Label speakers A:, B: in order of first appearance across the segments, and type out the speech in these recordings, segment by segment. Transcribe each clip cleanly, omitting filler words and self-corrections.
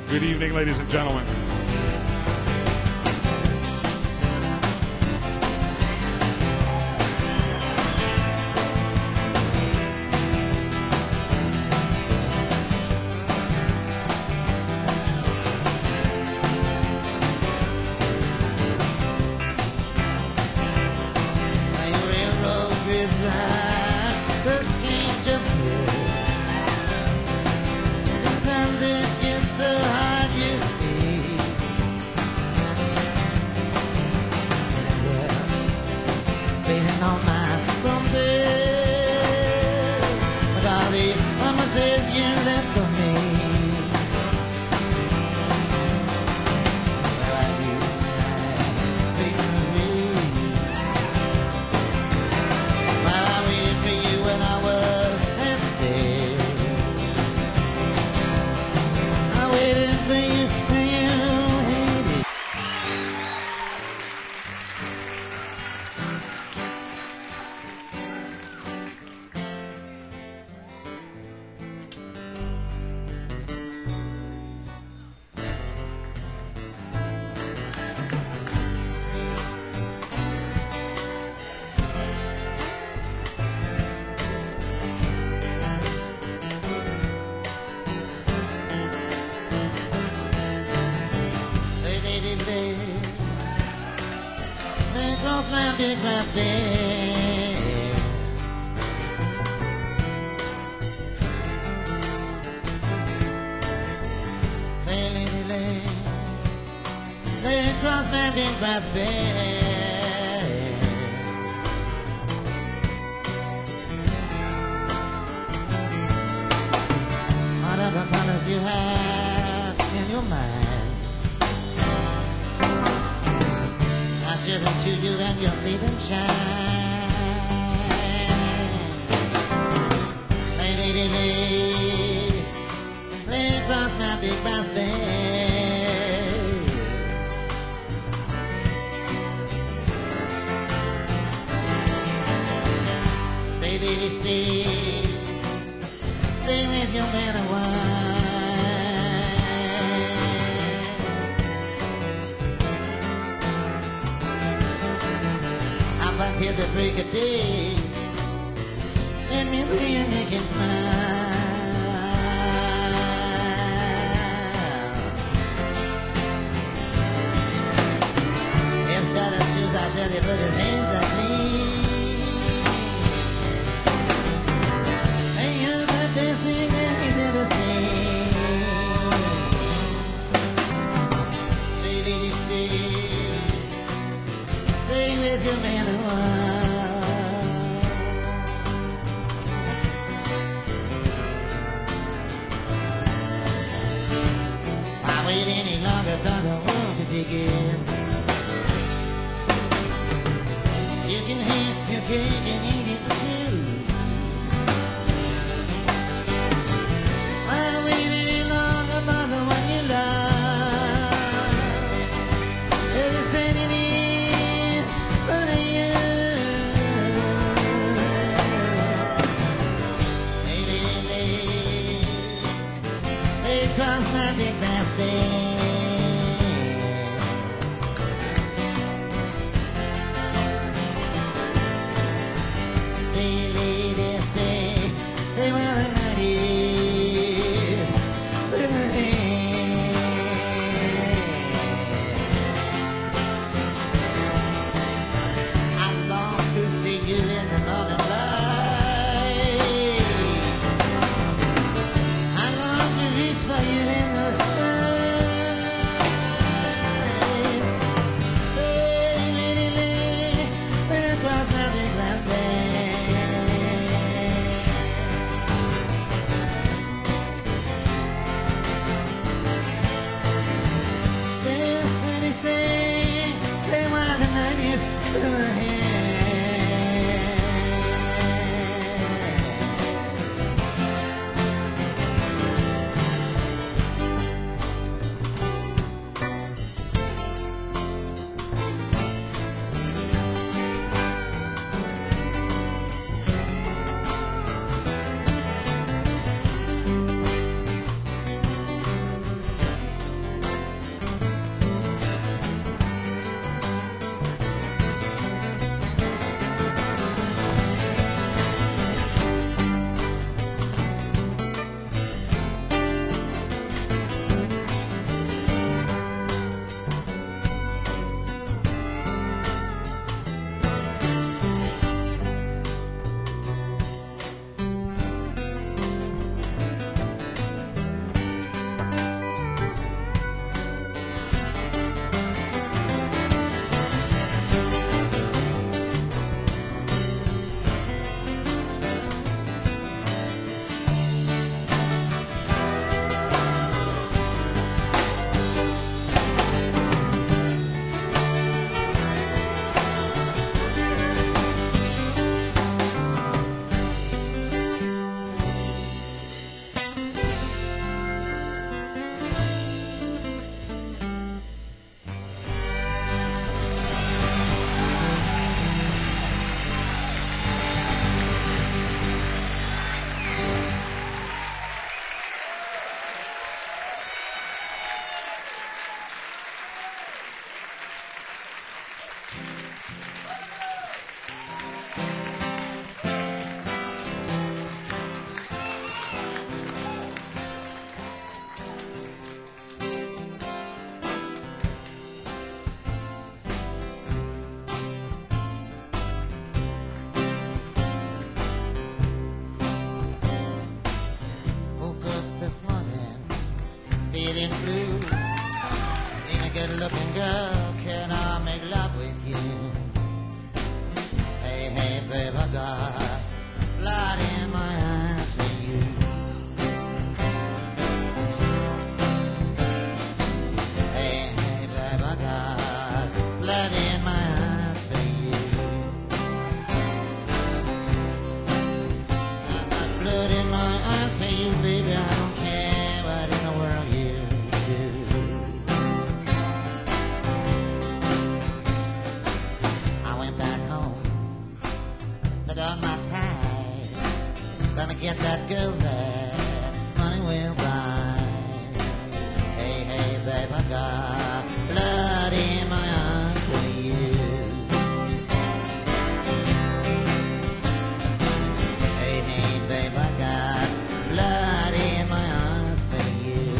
A: Good evening, ladies and gentlemen.
B: Whatever colors you have in your mind, I show them to you and you'll see them shine. Lay, lay, lay, lay, lay across my big brass bed. Stay, lady, stay. Stay with your man a while. Up until the break of day, let me see you make him smile. His daughter's shoes are dirty, but his hands are clean. Best thing that he's ever seen. Stay, lady, stay. Stay with your man a while. Why wait any longer for the world to begin? You can have your cake and eat it too. Across my big brass bed. Stay, lady, stay. Stay while the night is with her hand. I long to see you in the morning light. I long to reach for you in the night. Hey, lady, lay across my big brass bed. Stay, lady, stay. Stay while the night is still ahead. babe, I got blood in my eyes for you. Hey, hey, babe, I got blood in my eyes for you. I got blood in my eyes for you, baby. I don't care what in the world you do. I went back home, put on my tie, gonna get that girl that money will buy. Hey, hey, babe, I got blood in my eyes for you. Hey, hey, babe, I got blood in my eyes for you.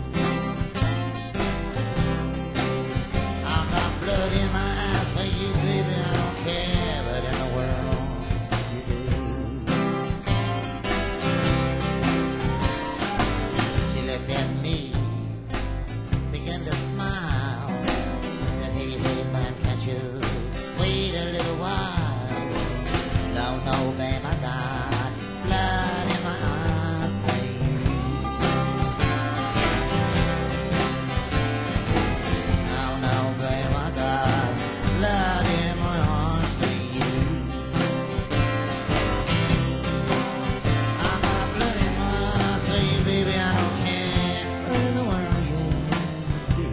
B: I got blood in my eyes for you, baby. I don't care what in the world you do. She looked at me, began to smile, said, hey, hey, man, can't you wait a little while? No, no, babe, I got blood in my eyes for you. No, no, babe, I got blood in my eyes for you. I got blood in my eyes for you, baby. I don't care what in the world you do.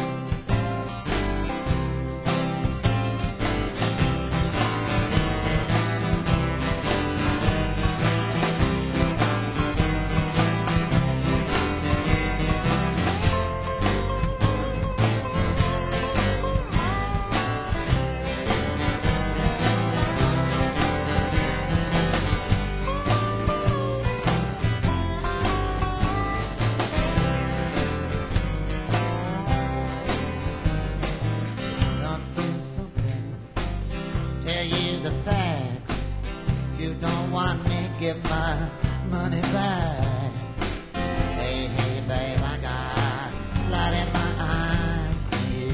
B: Don't do something, tell you the facts. If you don't want me, give my money back. Hey, hey, babe, I got blood in my eyes for you.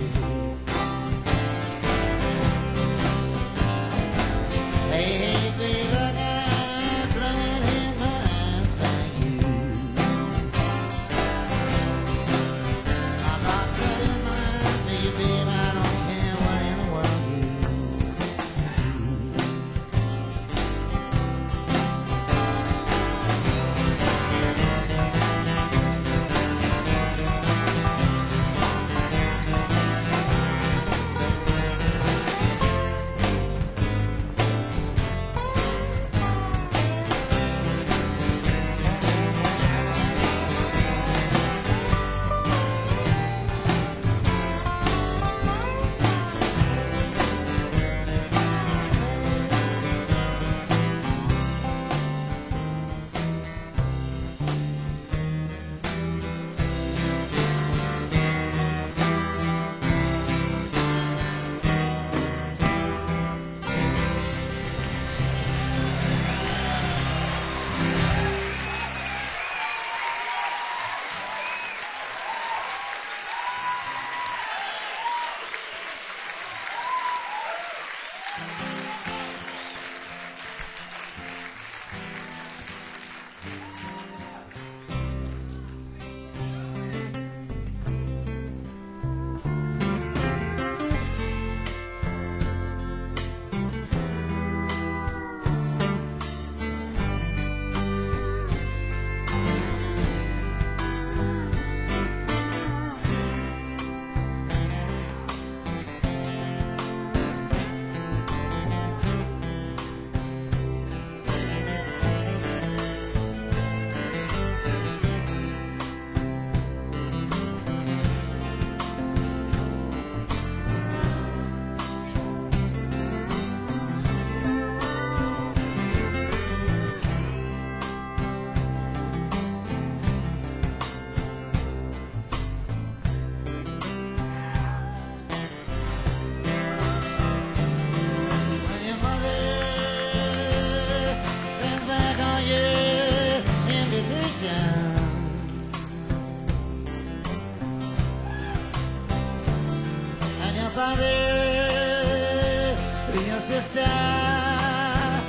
B: Hey, hey, babe, I got blood in my eyes for you. I got blood in my eyes for you, babe. I don't care what in the world you do. father, your sister,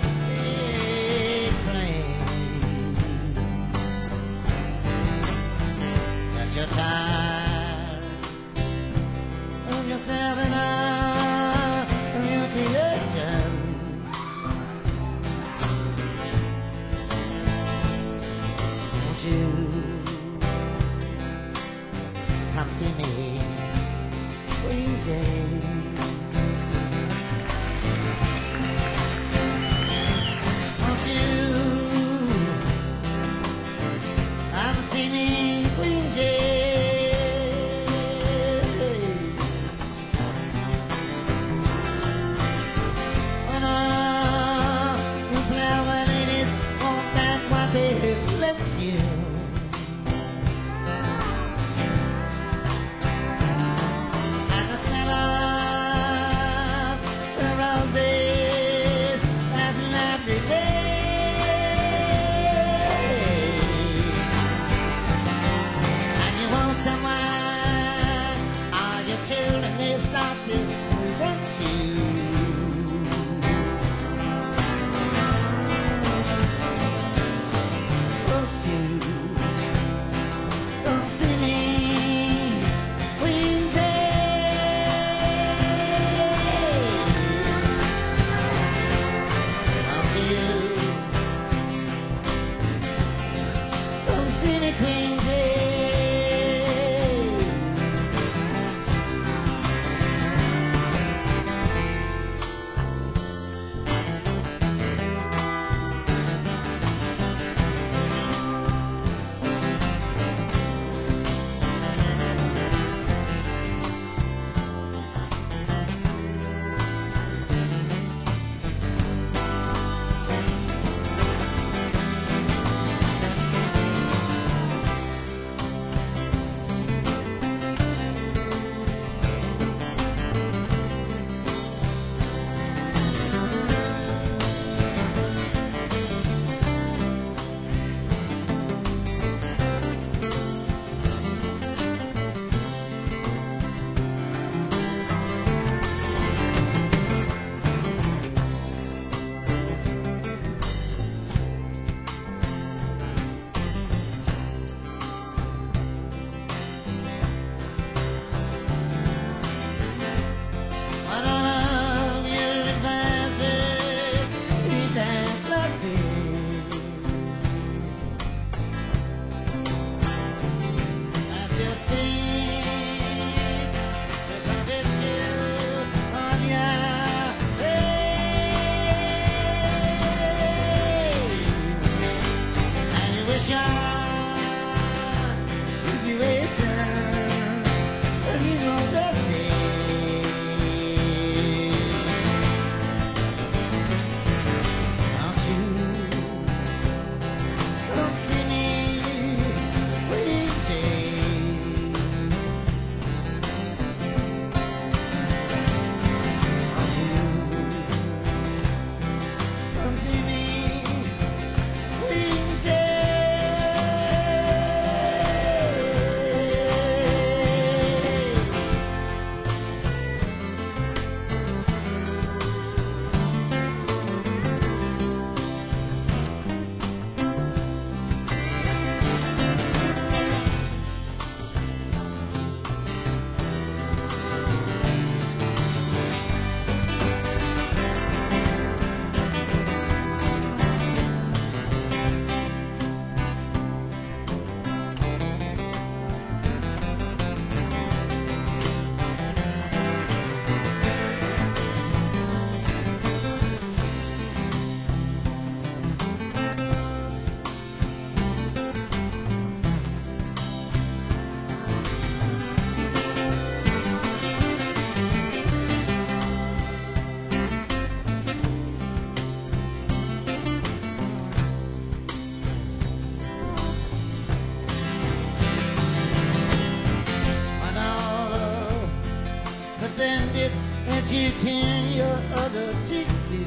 B: that you turn your other cheek to.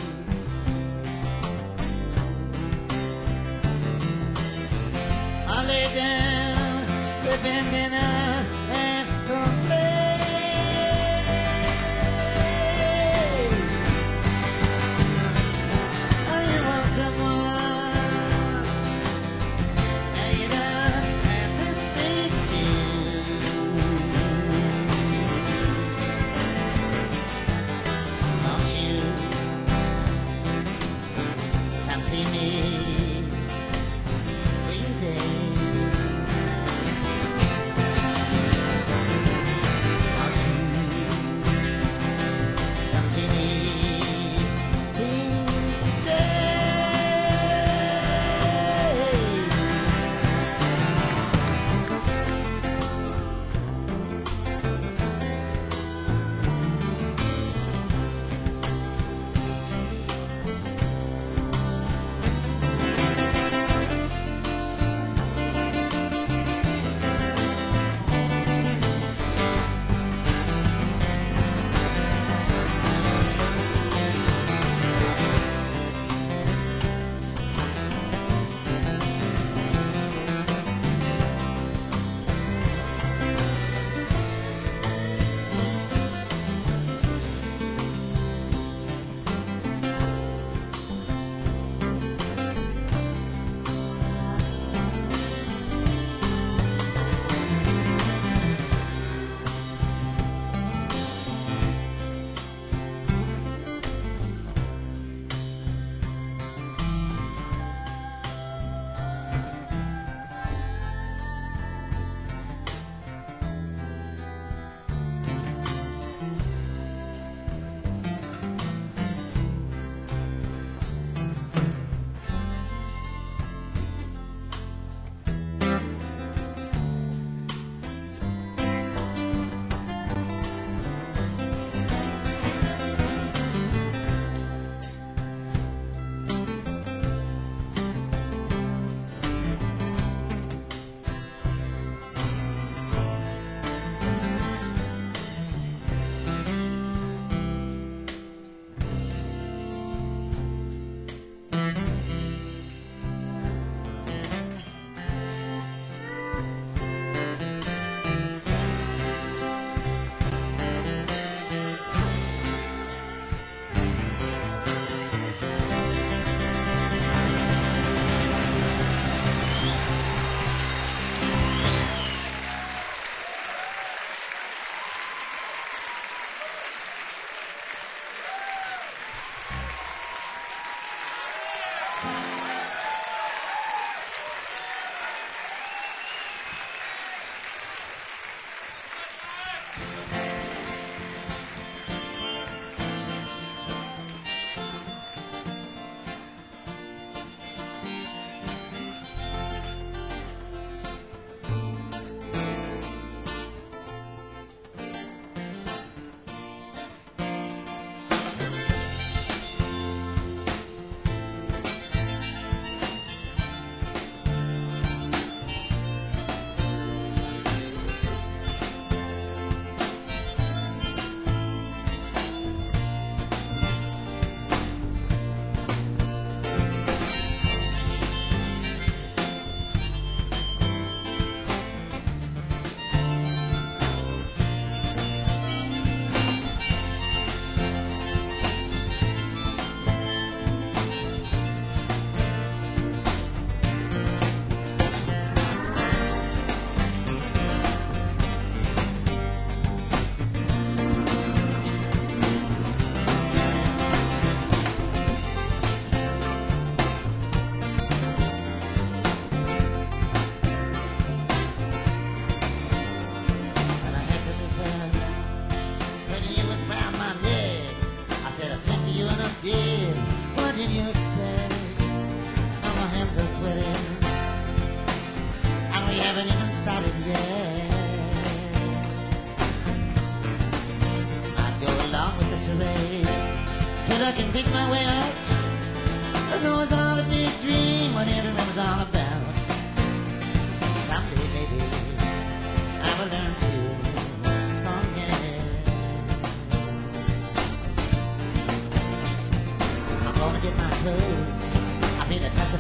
B: I lay down, defending us and complain. You want someone that you don't have to speak to. Won't you come see me, please? I can think my way out. I know it's all a big dream, whatever it was all about. Someday, baby, I will learn to forget.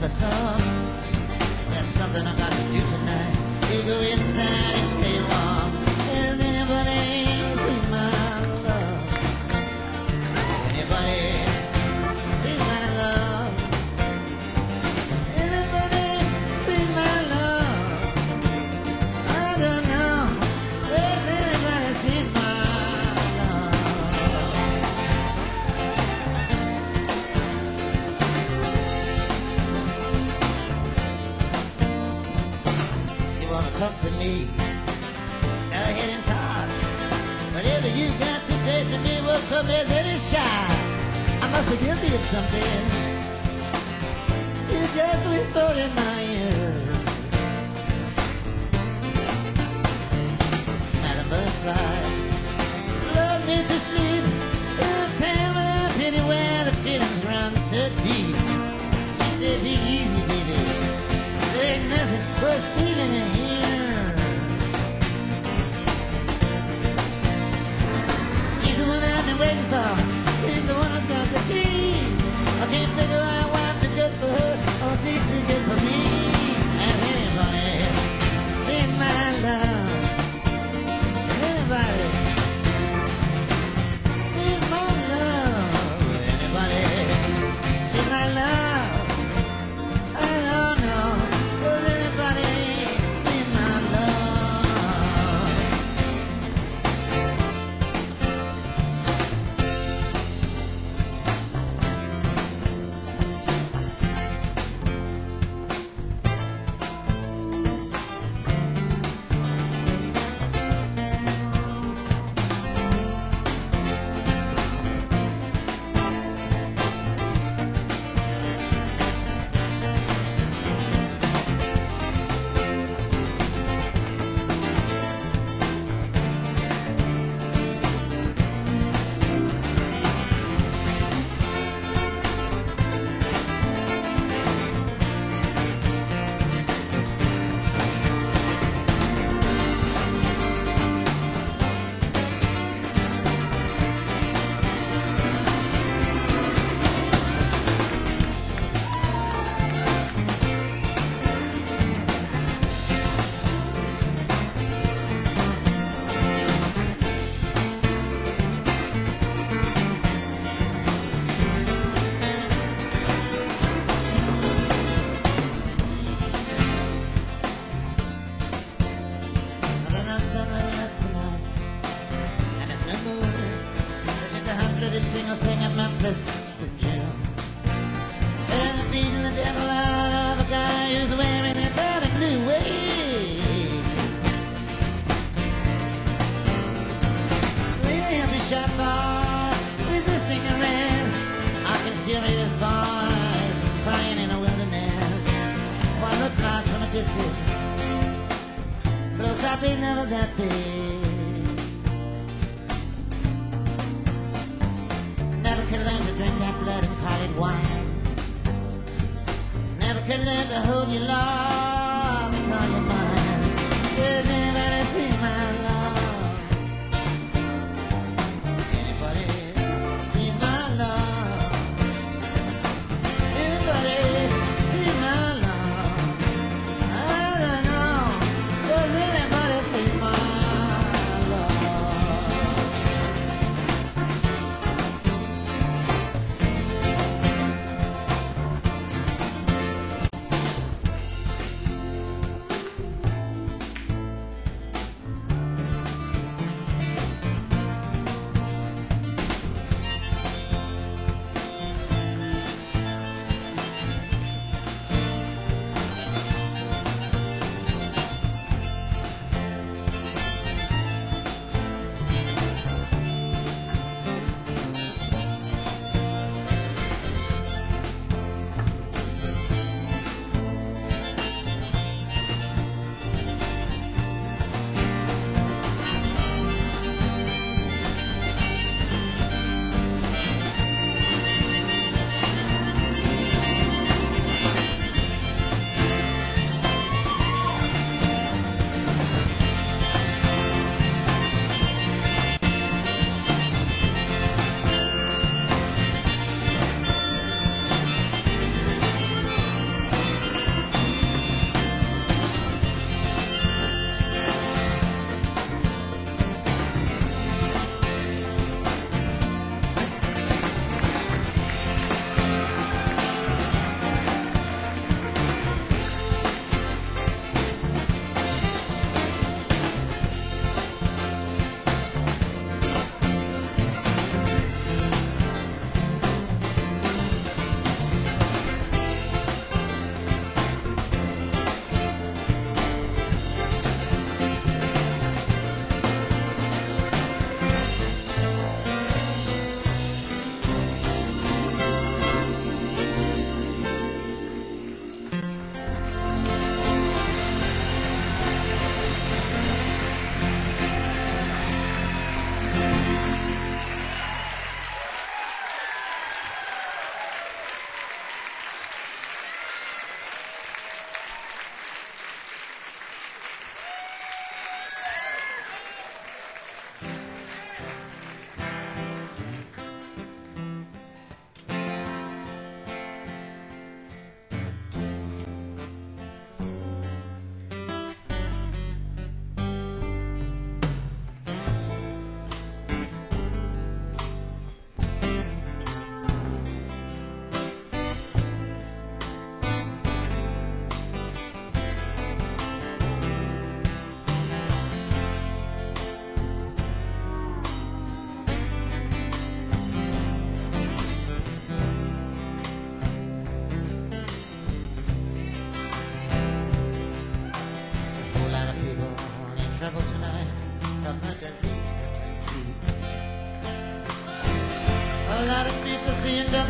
B: a storm. That's something I got to do tonight. We go inside and stay warm. Has anybody seen my love? Anybody seen my love? Anybody seen my love? I don't know. Has anybody seen my love? You wanna talk to me? Go ahead and talk. Whatever you got to say to me will come as any shot. I must be guilty of something. You just whispered in my ear. Madam Butterfly, love me to sleep. In a time without pity where the feelings run so deep. She said, be easy, baby. There ain't nothing but stealing in here. She's the one I've been waiting for. She's the one that's got the key. I can't figure out why I'm too good for her or she's too good for me. Has anybody seen my love? Anybody seen my love? Anybody seen my love? I don't know. Does anybody see my love? Sing at Memphis in June. And the beating the devil out of a guy who's wearing a red and blue wig. Really help me shot for resisting arrest. I can still hear his voice crying in a wilderness. One looks large from a distance. Close up ain't never that big. Could learn to drink that blood and call it wine. Never could learn to hold your love and call you mine. Does anybody see my love? Anybody see my love? Anybody see my love? I don't know. Does anybody see my love?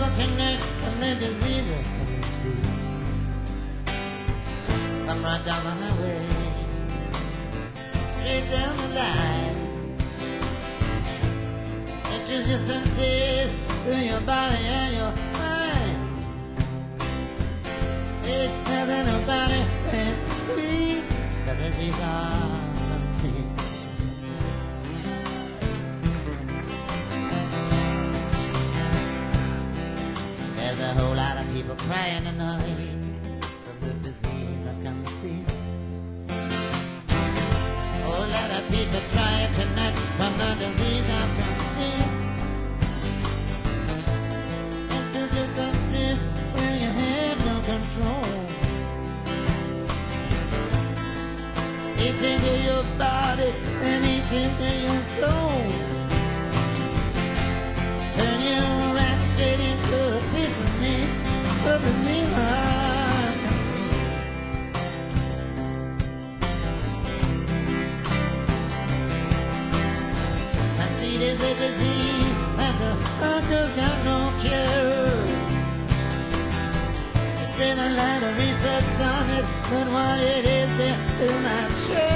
B: tonight from the disease of conceit. Come right down the highway, straight down the line. Choose your senses through your body and your mind. Ain't nothing about it ain't sweet, the disease of conceit. There's a whole lot of people crying tonight from the disease of conceit. A whole lot of people trying tonight from the disease of conceit. Senses when you have no control. Eats into your body and eats into your soul. Turn you right straight into a piece of meat for the zero conceit. Conceit is a disease that the doctor's got no cure. Been a lot of research on it, but what it is, they're still not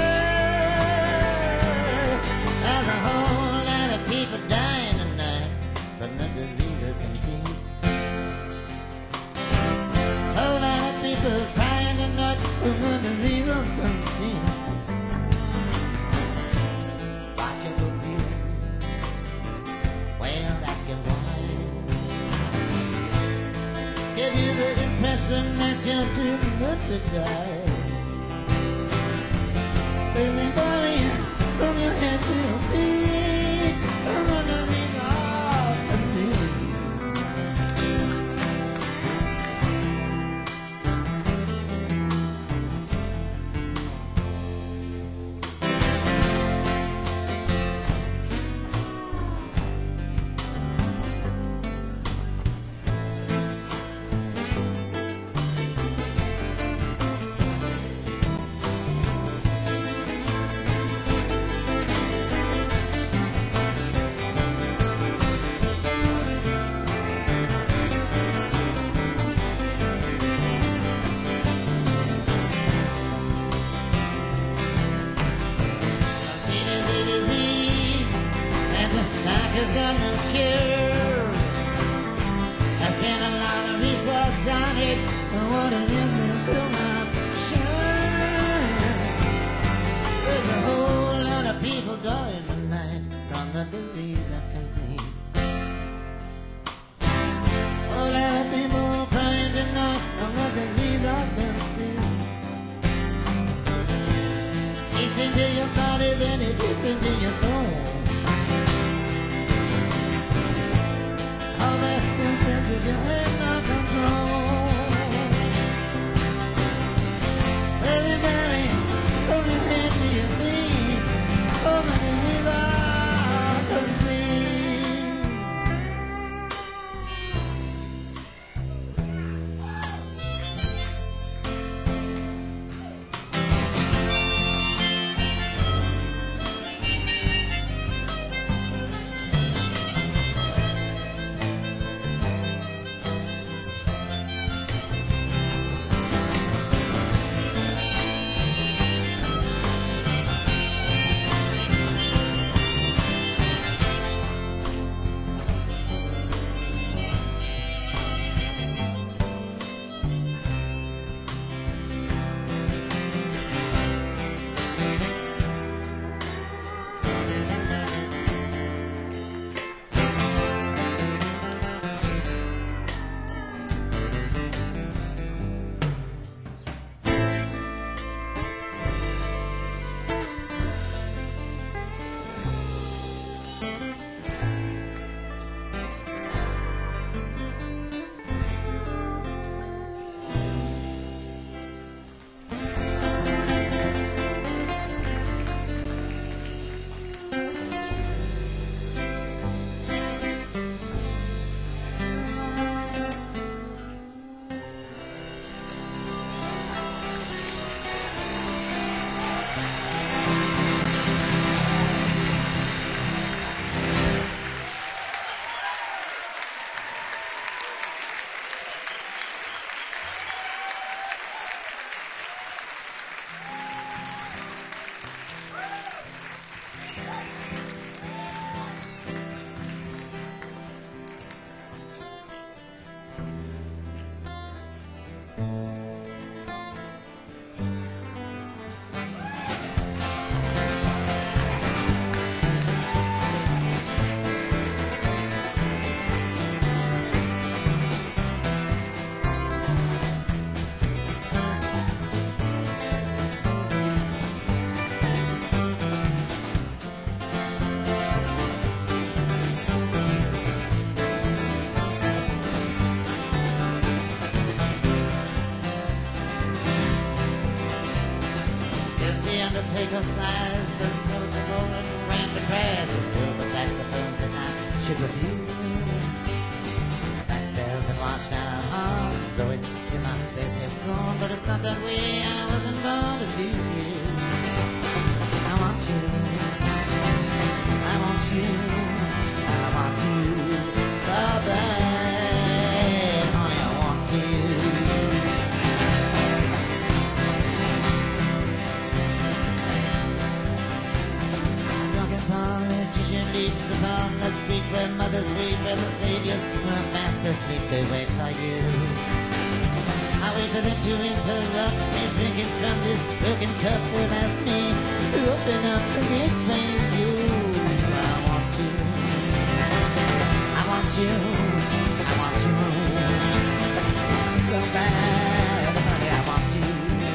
B: sure. There's a whole lot of people dying tonight from the disease of conceit. A whole lot of people crying tonight from the disease of conceit. Watch your feeling, well, ask your why. Give you the impression that you're too good to die. Baby, bury you from your head to your feet. Come on, these all conceit. Doctor's got no cure. There's been a lot of research on it, but what it is, they're still not sure. There's a whole lot of people dying tonight from the disease of conceit. A whole lot of people crying tonight from the disease of conceit. Eats into your body, then it gets into your soul. Senses you have no control. Baby, Mary, from your head to your feet, oh my disease of Undertaker sighs, the soldier rolling ran to crash, the silver saxophones at night should refuse you. Back bells and watchtower horns blowing in my face, it's gone, but it's not that way. I wasn't born to lose you. I want you, I want you, I want you so bad, honey, I want you. Politician leaps upon the street where mothers weep and the saviors who are fast asleep, they wait for you. I wait for them to interrupt me, drinking from this broken cup will ask me to open up the big vein you. I want you, I want you, I want you so bad, honey, I want you.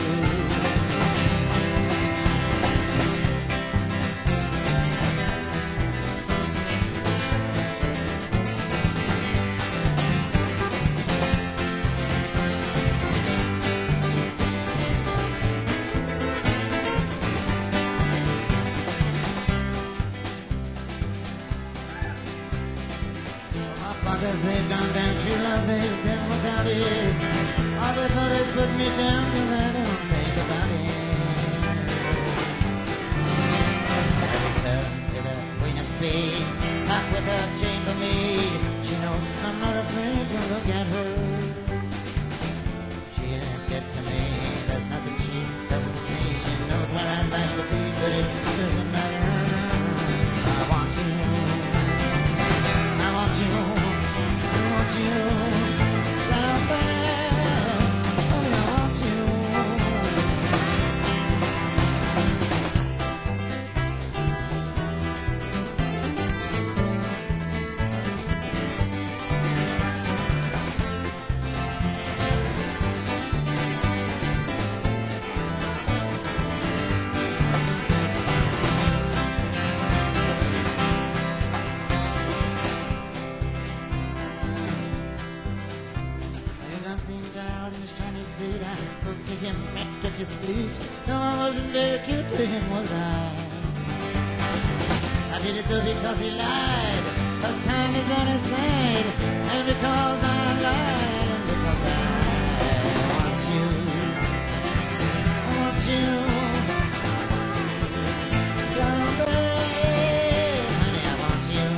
B: Fathers, they've gone down, true love, they've been without it. All their brothers put me down cause I don't think about it. Turn to the Queen of Spades, back with her chambermaid. She knows I'm not afraid to look at her. She has get to me, there's nothing she doesn't see. She knows where I'd like to be, but it doesn't matter. I want you, I want you. I want you so bad, honey, I want you. I spoke to him and took his flute. No, I wasn't very cute to him, was I? I did it though because he lied, cause time is on his side, and because I lied, and because I want you, I want you so bad, honey, I want you.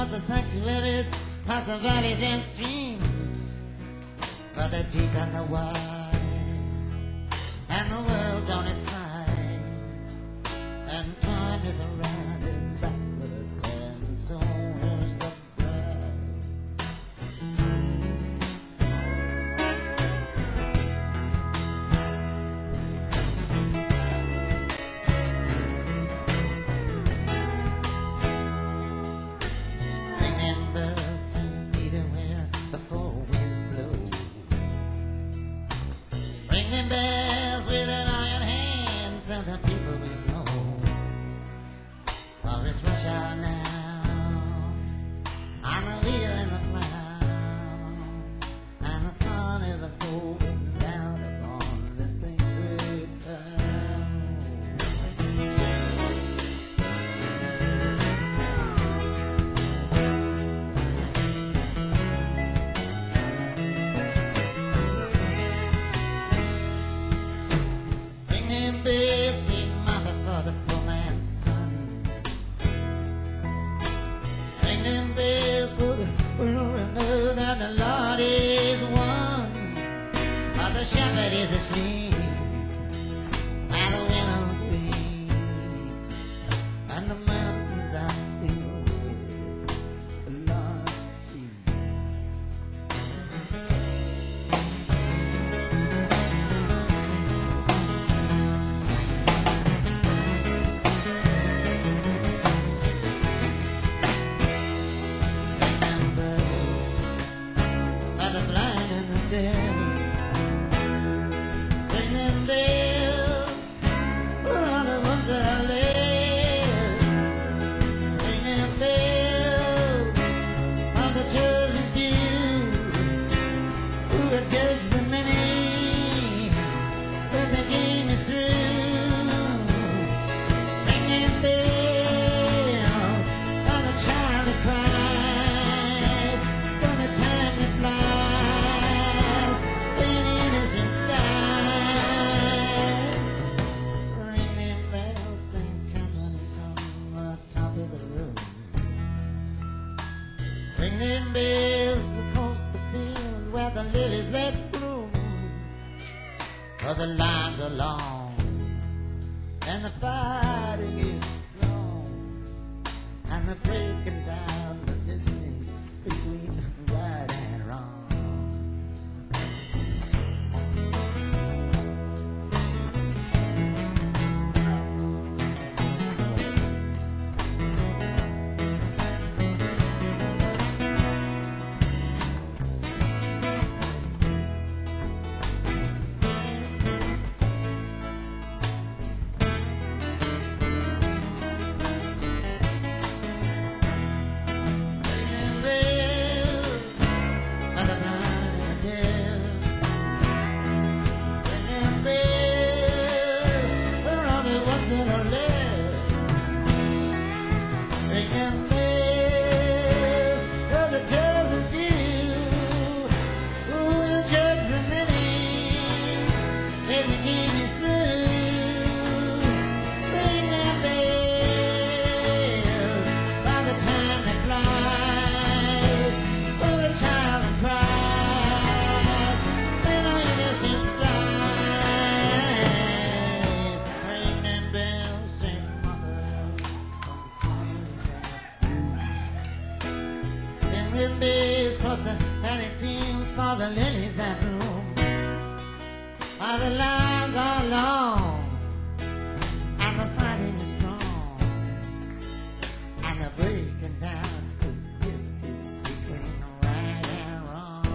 B: across the sanctuaries, past the valleys and streams, but the deep and the wide, and the world's on its side, and time is running backwards, and so is the bride. Ringing bells, St. Peter, where the four winds blow. Ringing bells with an iron hand, so the people will know. For it's rush hour now, on the wheel in the plow, and the sun is a going down upon the sacred town. Ringing bells, sing mother for the poor man's son. Ringing bells so the world know that the Lord is one. For the shepherd is asleep, and the willows weep, and the mountains are filled with the Lord's sheep. Remember, by the blind and the dead, ringing bells for all the ones that are left. Ringing bells for the chosen few who will judge the many when the game is through. Ringing bells for the child that cries, for the time that flies, when innocence dies. Ringing bells, St. Catherine from the top of the room. Ringing bells across the fields where the lilies that bloom. For the lines are long, and the fighting is strong, and the breaking down the distance between right and wrong. Ringing bells for the blind and the deaf. Ringing bells for all the ones that are left. Ringing bells for the chosen few who will judge the many when the game is through. Ringing bells by the time that flies, for the child that cries when our innocence dies. Ringing bells, sing mother from the times that ringing bells cross the paddy fields for the lilies that bloom. While the lines are long, and the fighting is strong, and the breaking down the distance between right and wrong.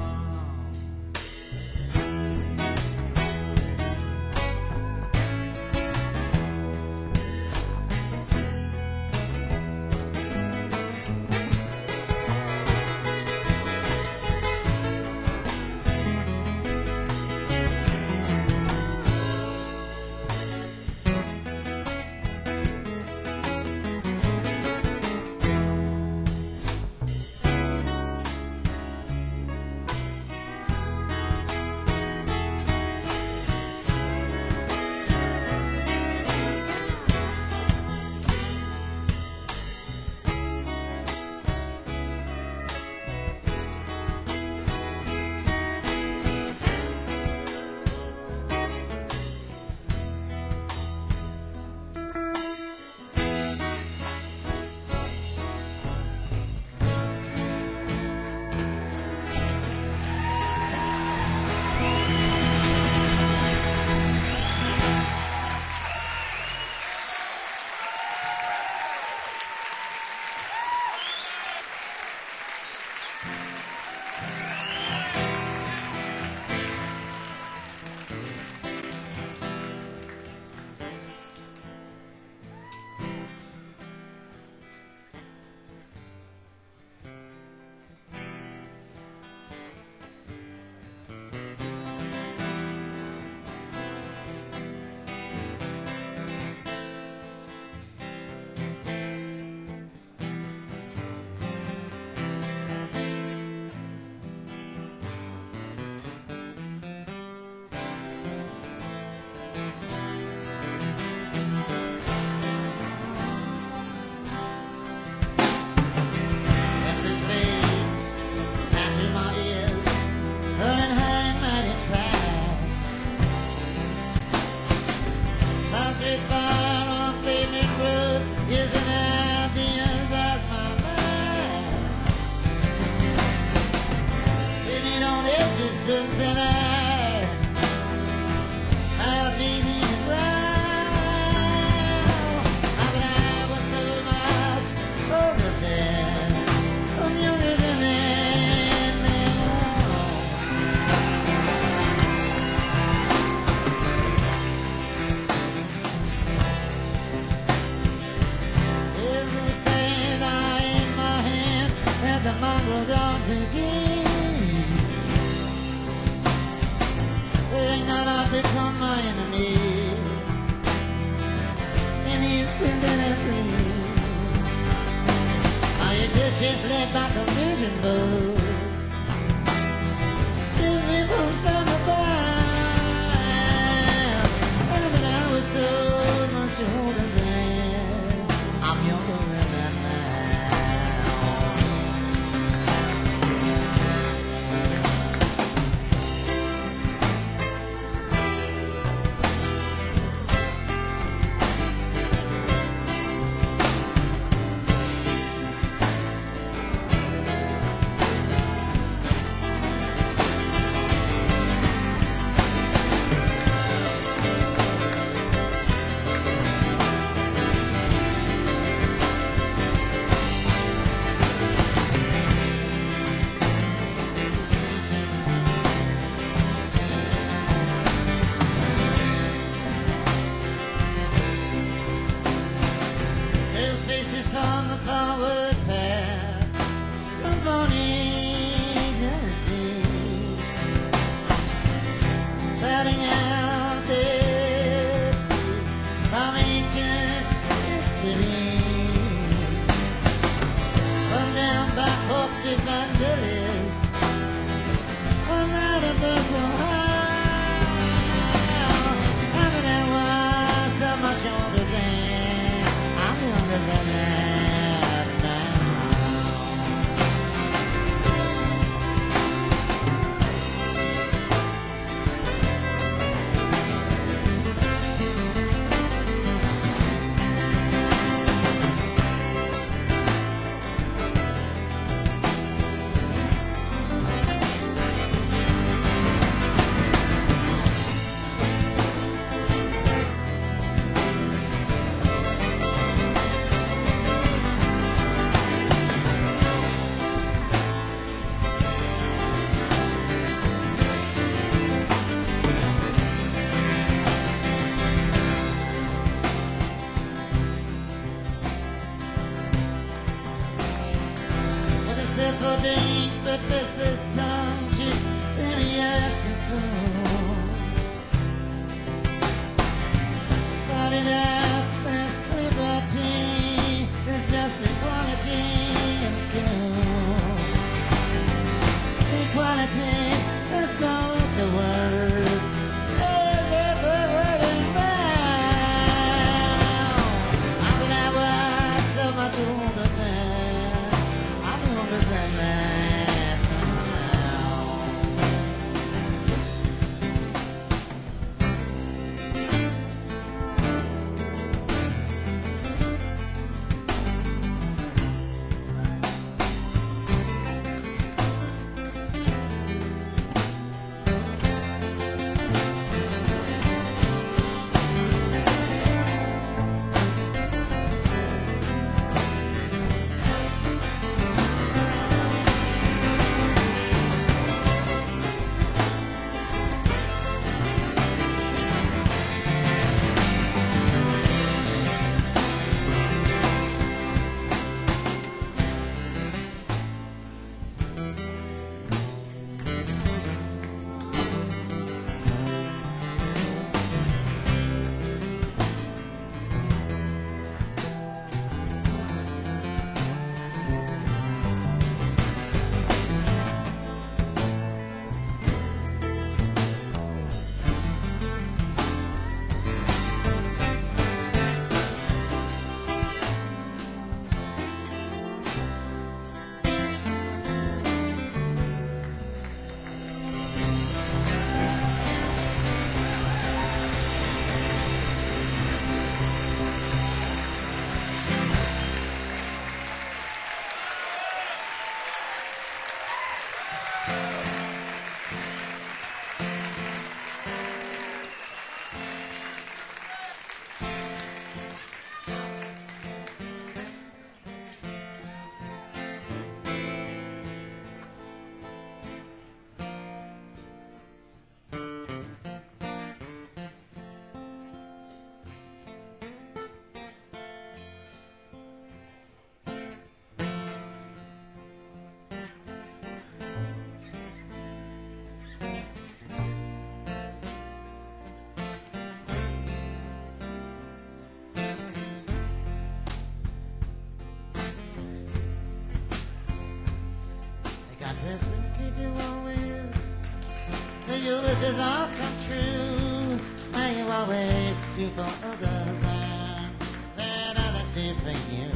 B: your wishes all come true. May you always do for others and let others do for you.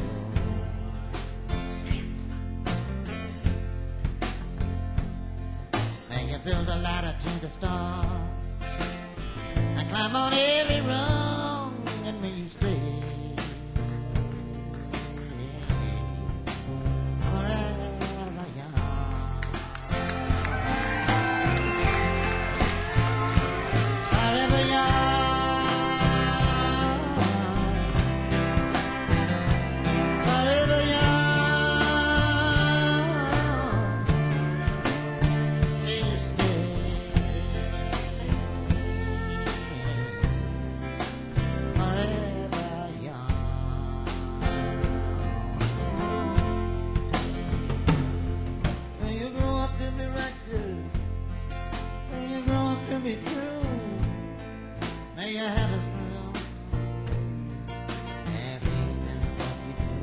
B: May you build a ladder to the stars and climb on every rung, and may you stay forever young. Forever young. Forever young. May you stay forever young. May you grow up to be righteous. May you grow up to be true. May you have a smile. Happiness in what you do.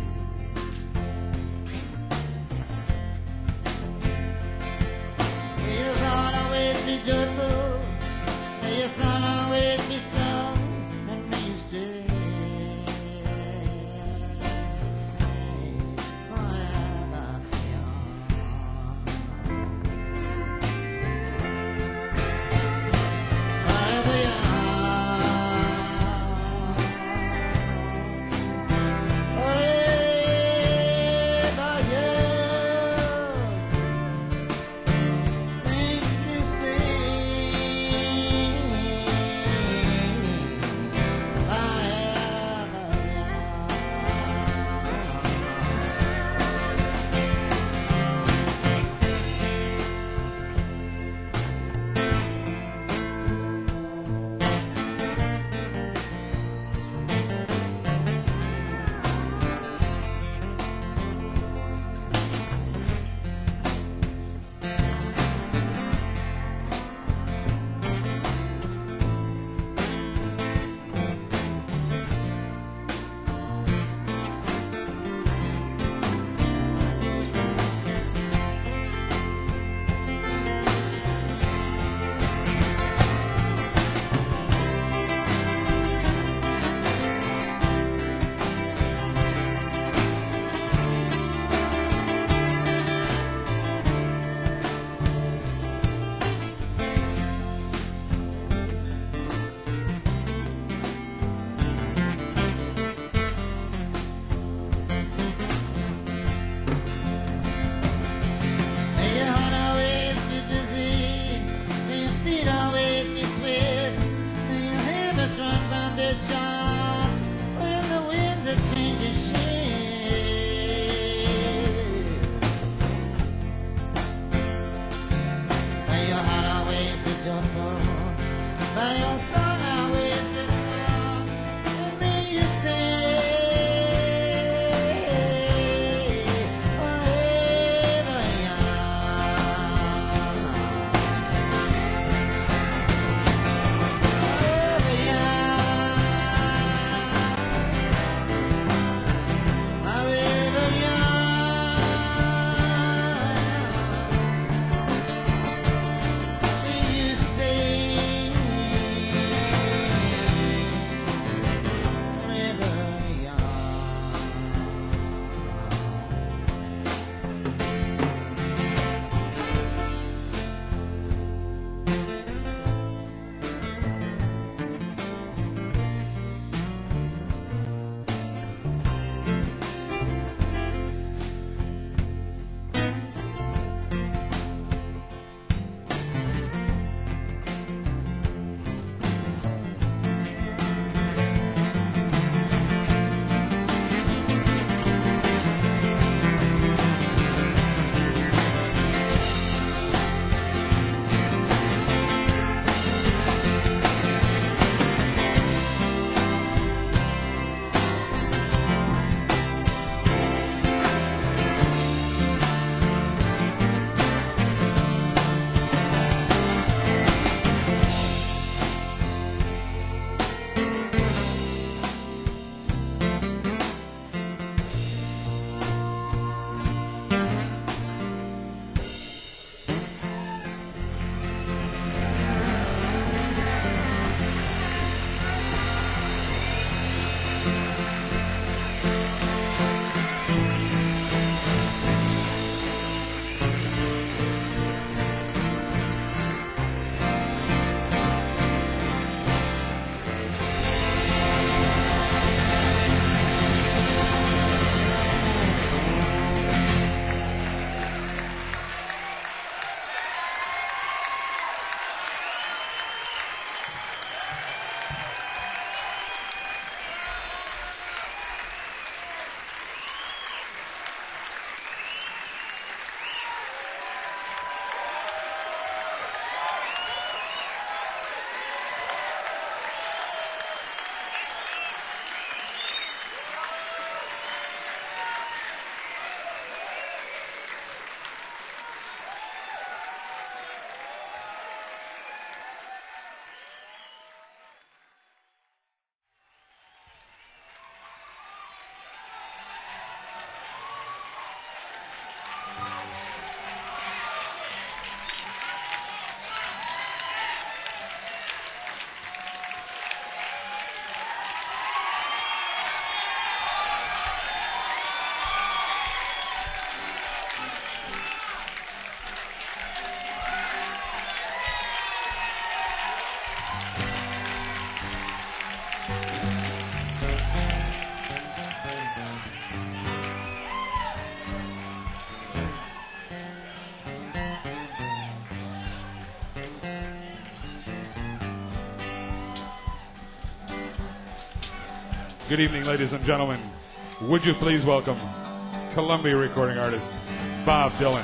B: May your heart always be joyful. May your son always be sung. And may you stay forever young. Forever young. Forever young. May you stay forever May your heart always be busy. May your feet always be swift. May your hair be strong foundation when the winds of change are shift. May your heart always be joyful. May your song always be sung. And may you stay forever young. Forever young.
A: Good evening, ladies and gentlemen. Would you please welcome Columbia recording artist Bob Dylan.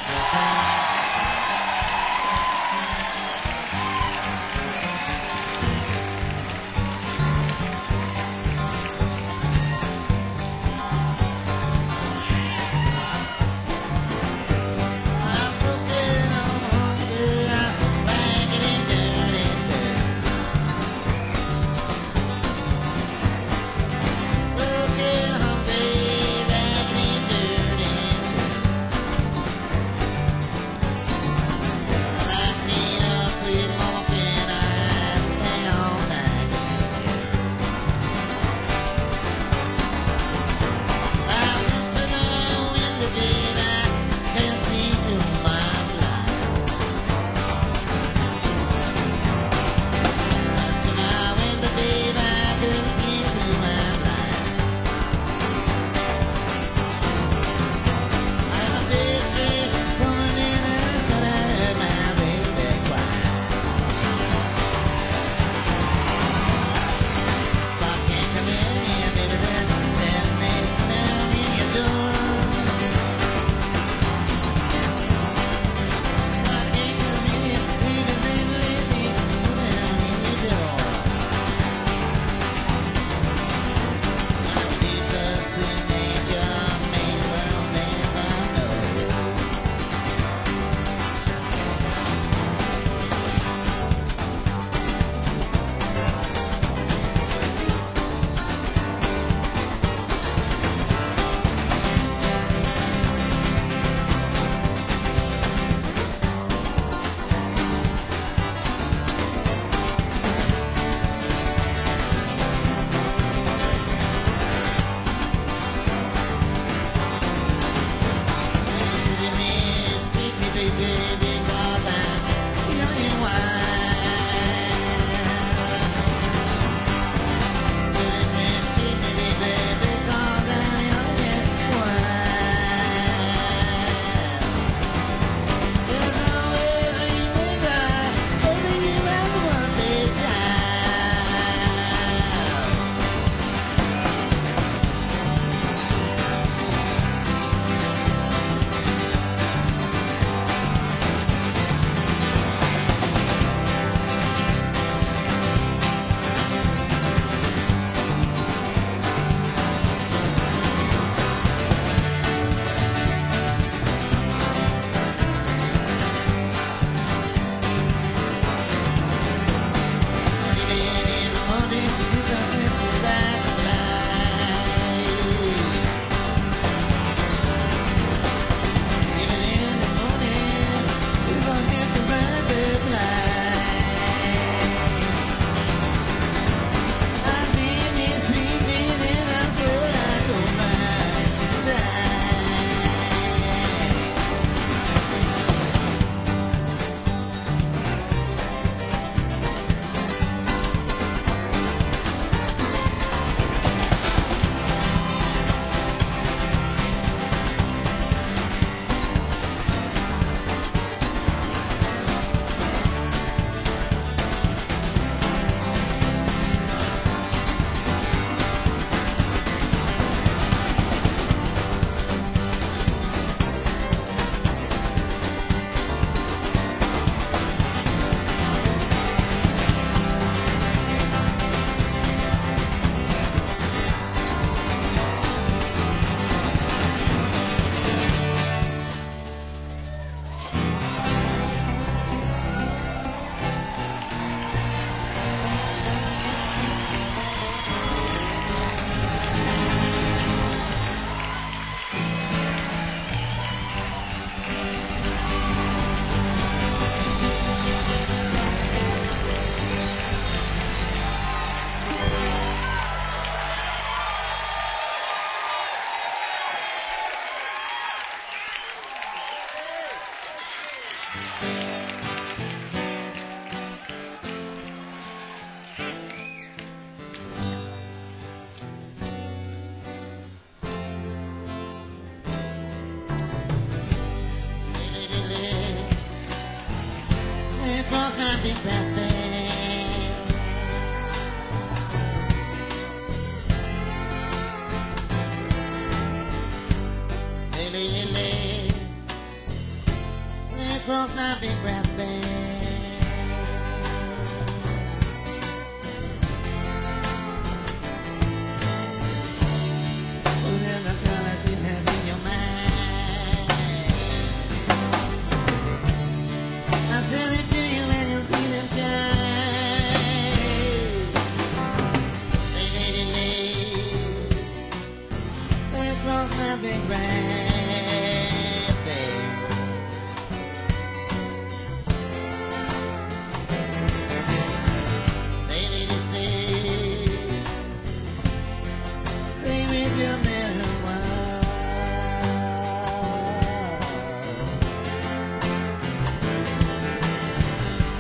B: big brass band.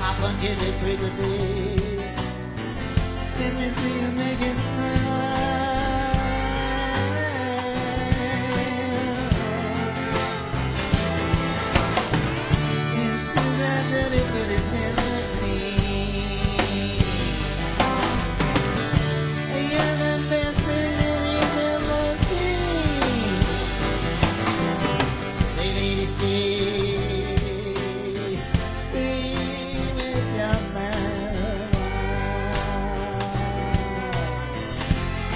B: Up until the break of day. Let me see you make it smile. It's Susan that he put his hand on me. You're the best thing that he's ever seen. Stay, lady, stay with your man.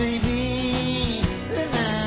B: baby, tonight.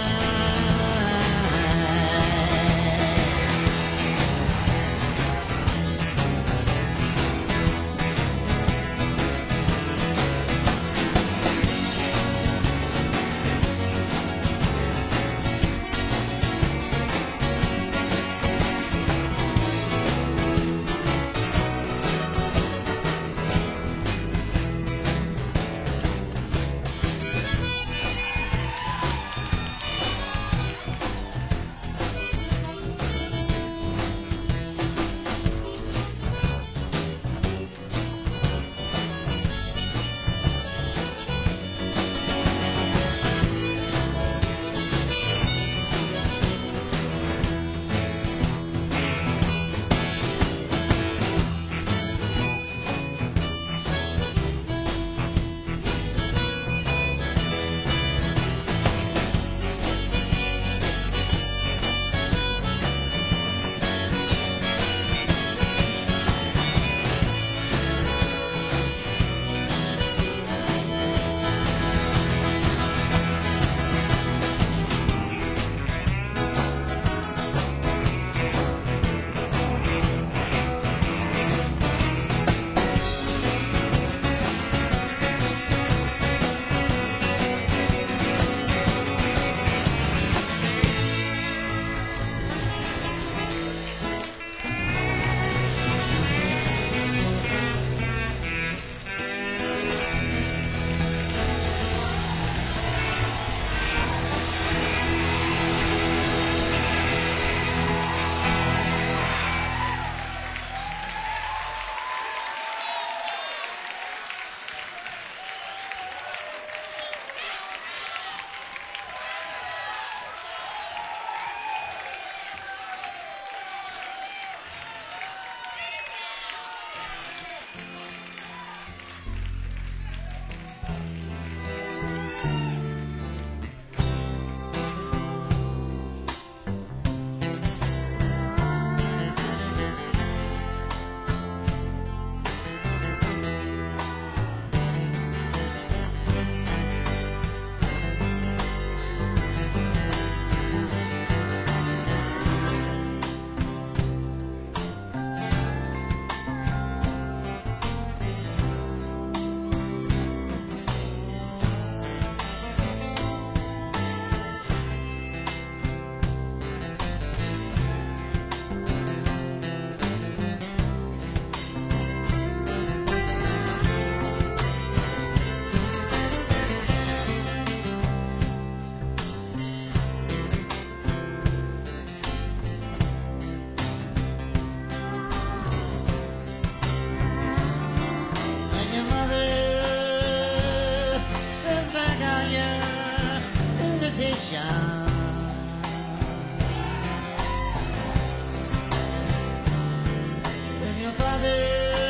B: When your father,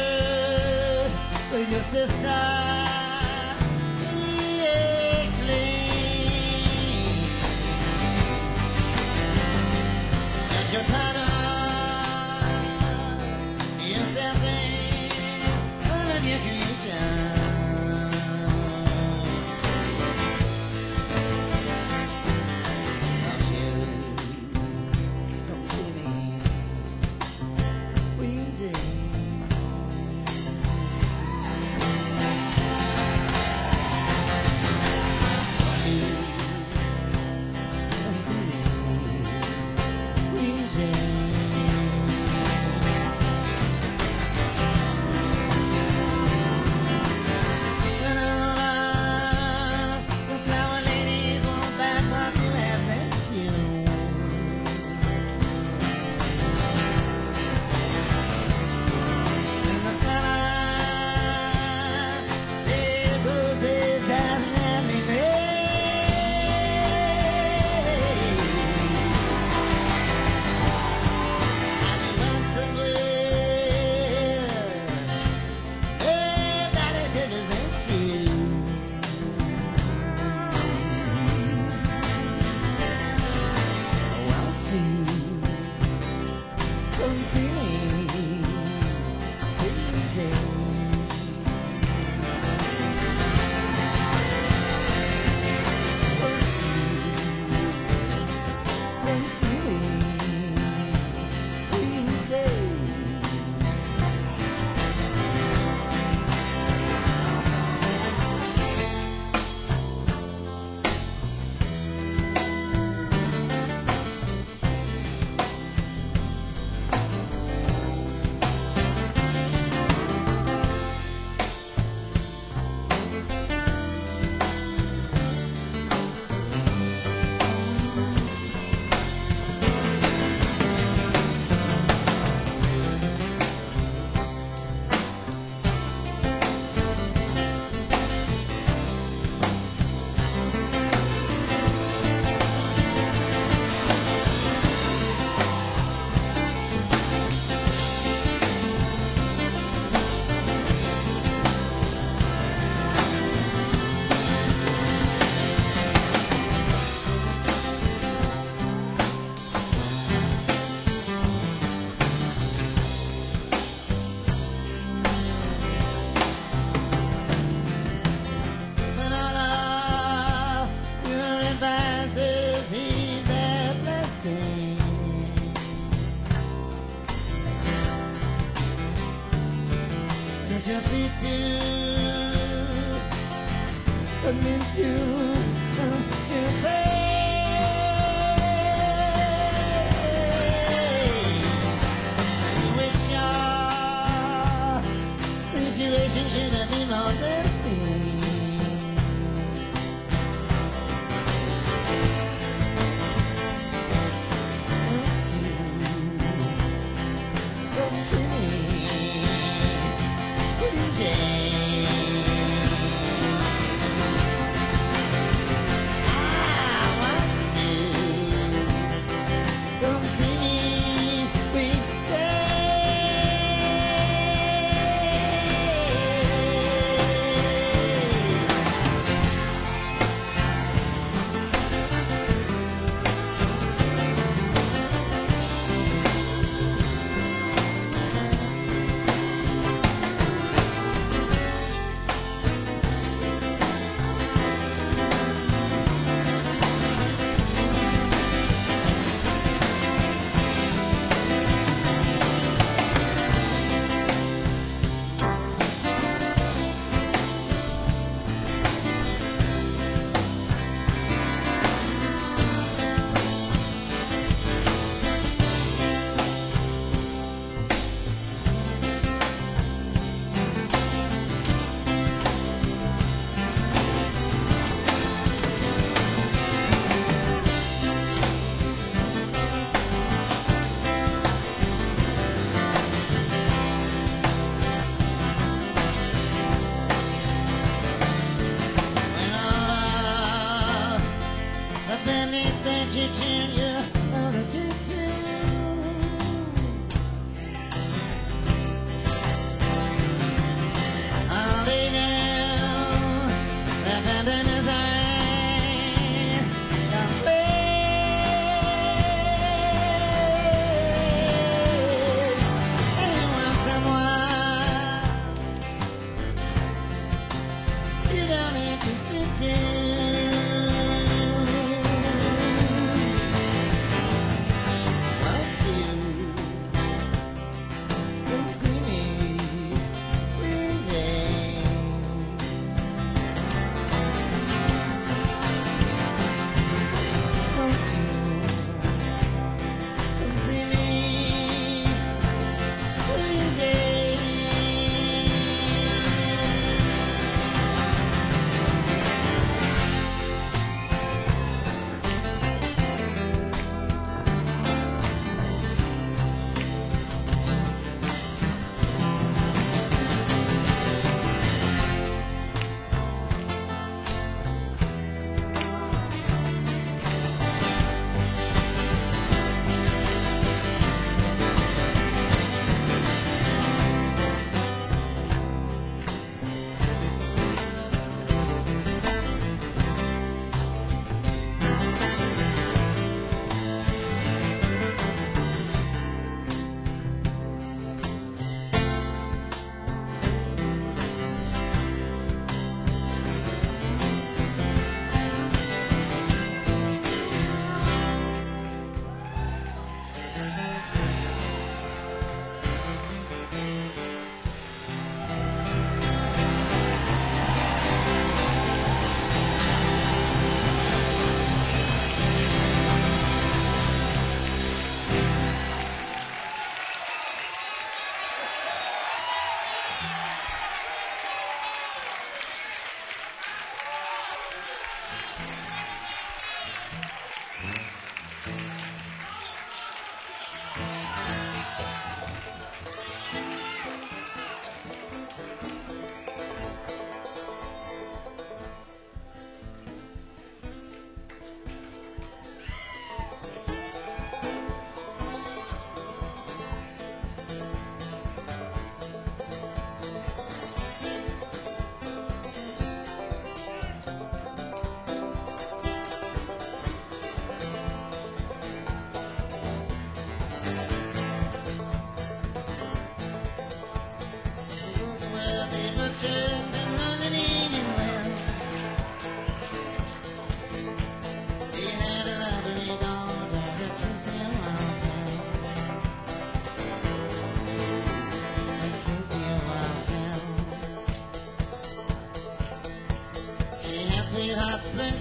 B: when your sister, and your title, yourself in all of your creation. Put me to your face. Wish your situation should have been more drastic. You turn your other cheek to. I'll lay down, step into his eye, and play. And once someone you don't have to speak to.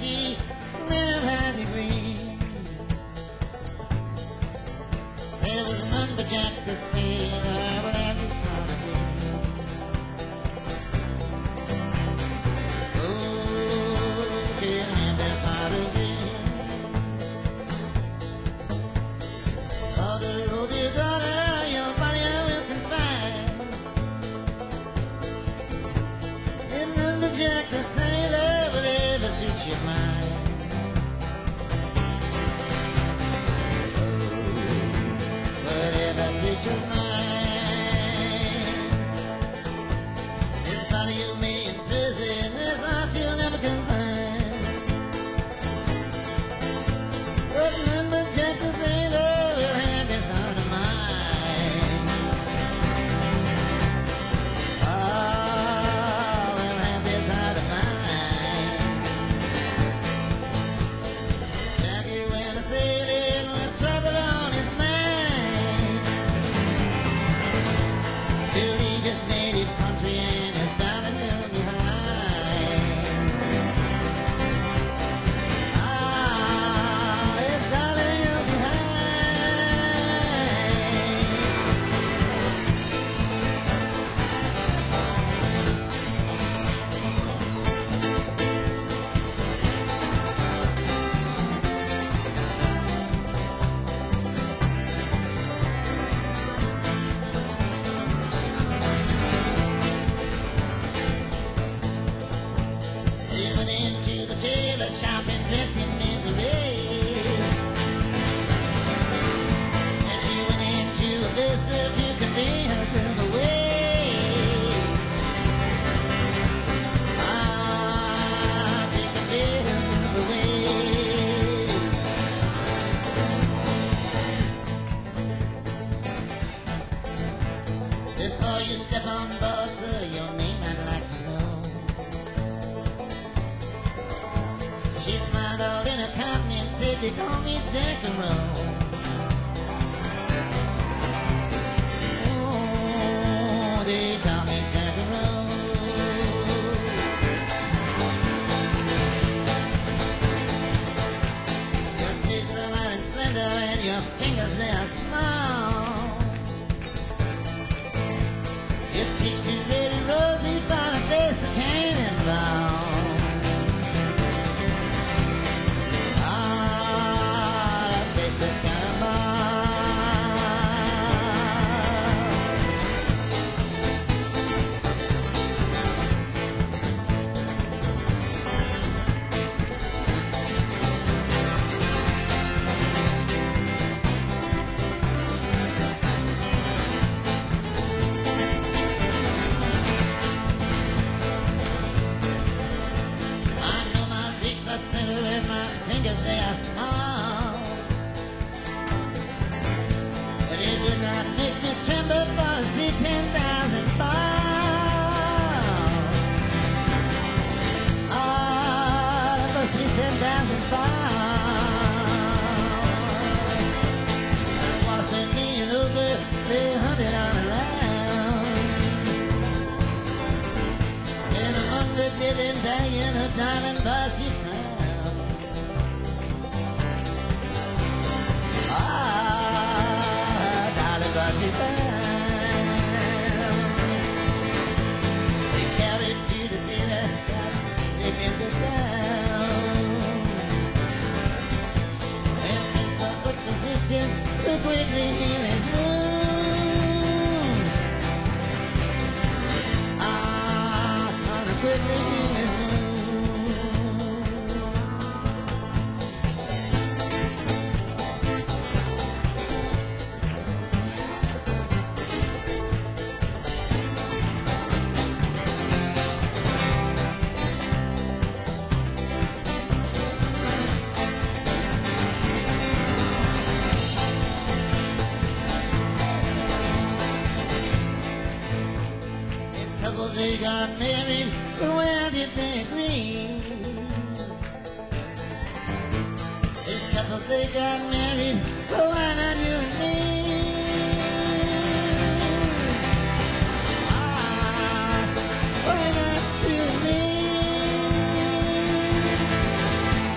B: see men of high degree. There was an lumberjack that said, I would have this holiday. Oh, can't have this holiday. Daughter, oh dear daughter, your body I will confide. Them lumberjack that sailor will ever suit your mind. Whatever suits your mind. This body you may imprison, this heart you'll never confine. But lumberjack the sailor will have this heart of mine. Oh, we'll have this heart of mine. Jackie went a sailing with trouble on his mind. To leave his native country and his darling girl behind. Ah, his darling girl behind. She went into the tailor shop and dressed in misery. And she went into a vessel to convey herself away. Ah, to convey herself away. Before you step on board, sir, your name I'd like to know. She smiled all in her countenance, said they call me Jackaroo. Oh, they call me Jackaroo. Your cheeks are light and slender and your fingers they are small. Your cheeks too red and rosy, but a face a cannonball. Ah, a face a cannonball. I know my beaks are slender and my fingers they are small. But it would not make me tremble for to see 10,000 fall. Ah, for to see 10,000 fall. And what's in me and over 300 on a round. And among the dead and dying, her darling boy she found. Ah, her darling boy she found. They carried to the sailor, taking her down. And sent for a physician to quickly heal his wound. Ah, to quickly heal his wound. This couple they got married, so where did they agree? This couple they got married, so why not you and me? Ah, why not you and me?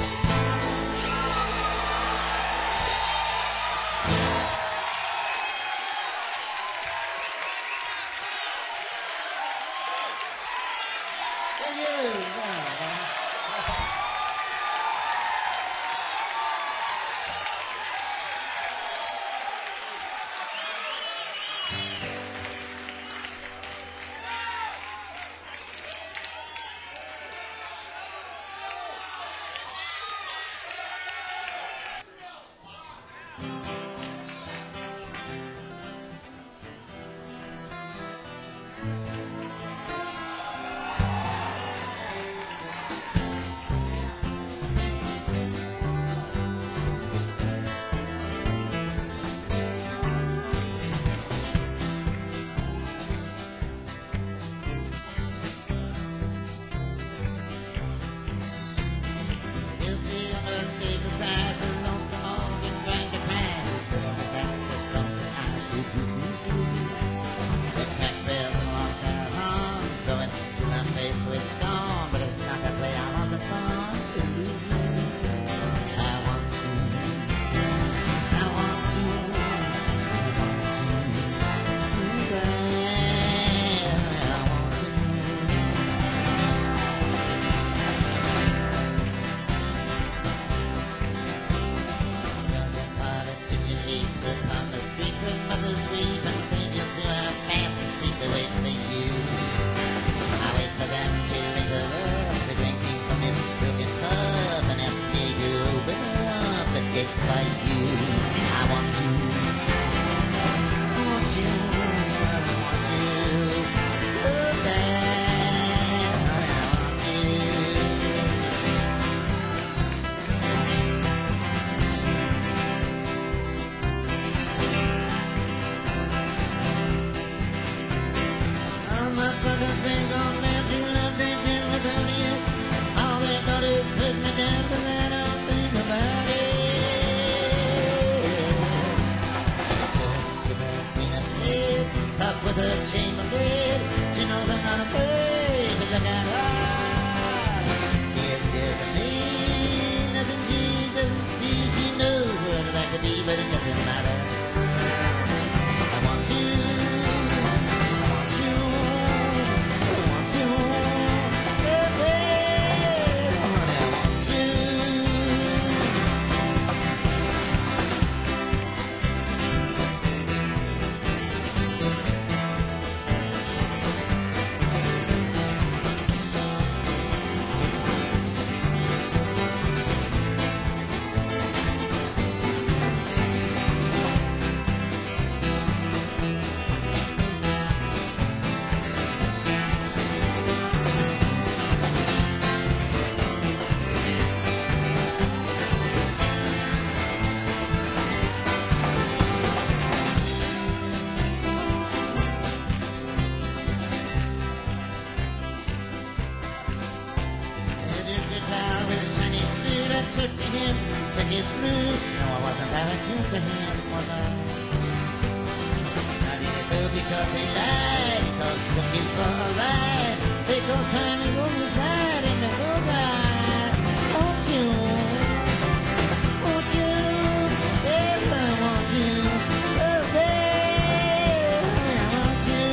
B: just like you. I want you. I want you. I want you. So bad, honey, I want you. All my brothers, they've gone down to love, they've been without you. All their bodies put me down, but I don't think about it. Queen of Spades, up with her chain of blade. She knows I'm not afraid to look at her. She is good to me, nothing she doesn't see. She knows where I'd like to be, but it doesn't matter. I want you. I want you. I want you. So bad, honey, I want you. Took to him, took his blues. No, I wasn't that true to him, was I? I did it though because he lied, because he took him for a ride, because time is on his side and it goes I. Won't you? Won't you? Yes, I want you. So bad, I want you.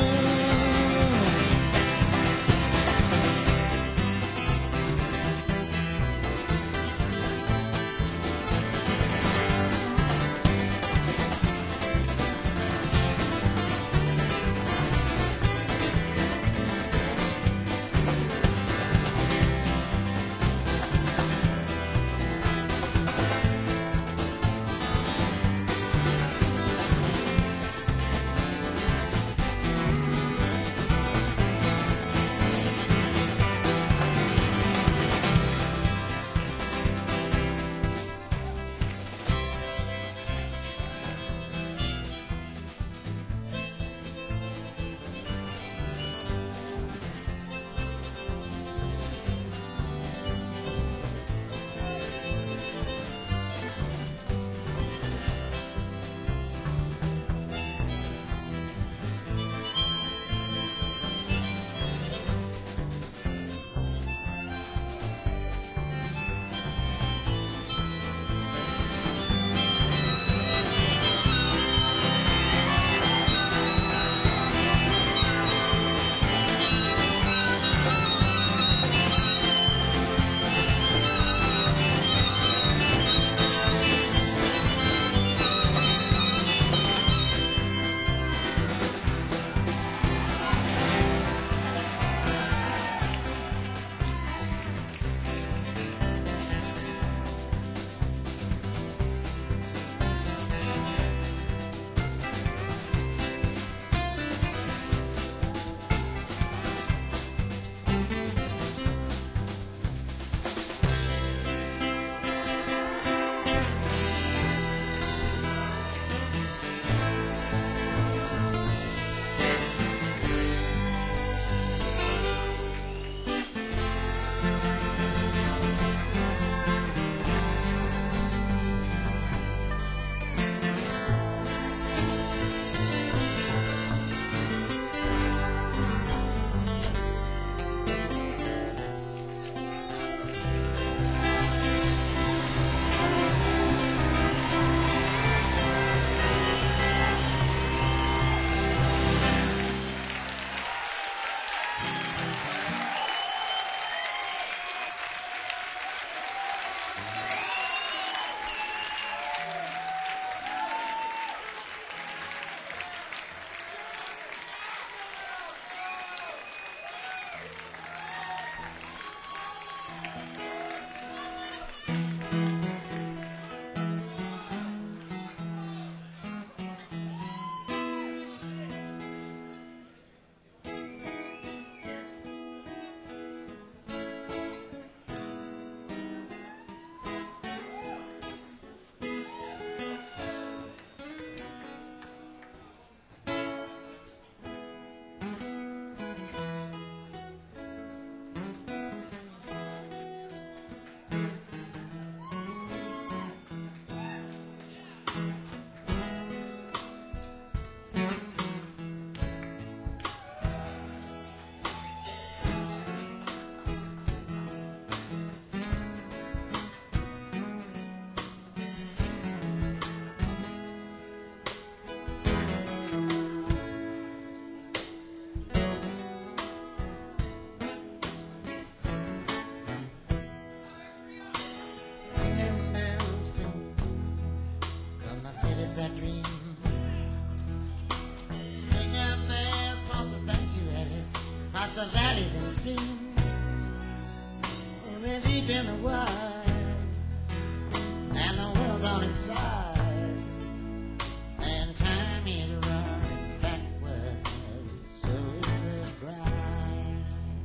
B: that dream. Ring them bells across the sanctuaries, across the valleys and streams. Oh, they're deep in the wide, and the world's on its side, and time is running backwards, so is the bride.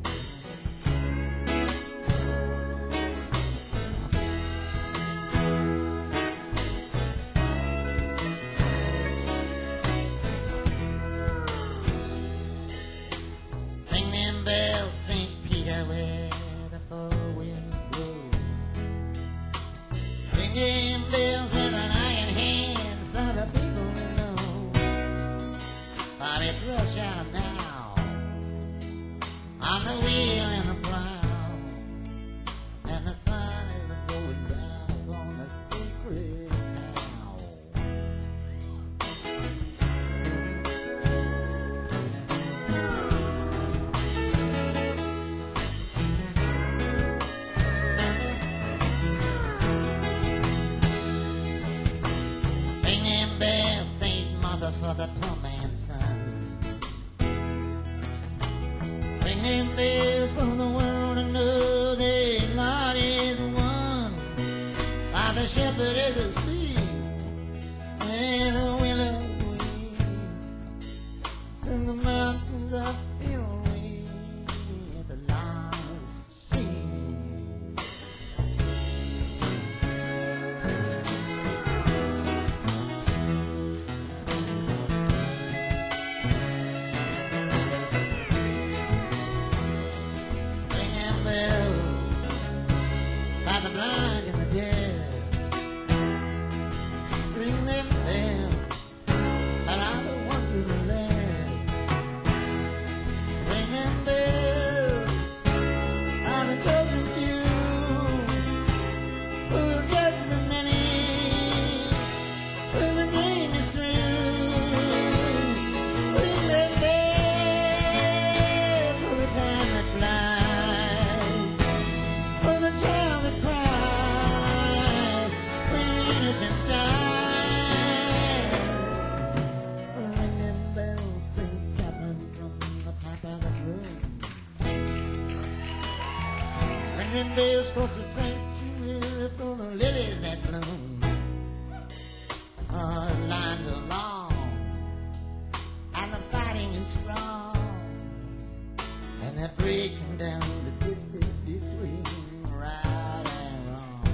B: Ring them bells, St. Peter, where the four winds blow. Ring them bells with an iron hand, so the people will know. For it's rush hour now, on the wheel and the plow, and the sun is going down on the sacred cow. Ring them bells, Saint Martha, for the poor man's son. Ring them bells for the world to know that Lord is one. While the shepherd is asleep, and the willows weep, and the mountains are filled with the lost sheep. Ring them bells by the blind and the dead. Ring them bells around the ones in the land. Ring them bells on the chosen few, who will judge the many when the game is through. Ring them bells for the time that flies, for the child that cries when innocence dies. Ring them bells, St. Catherine, from the pipe of the broom. Ring them bells across the sanctuary for the lilies that bloom. Our lines are long, and the fighting is strong, and they're breaking down the distance between right and wrong.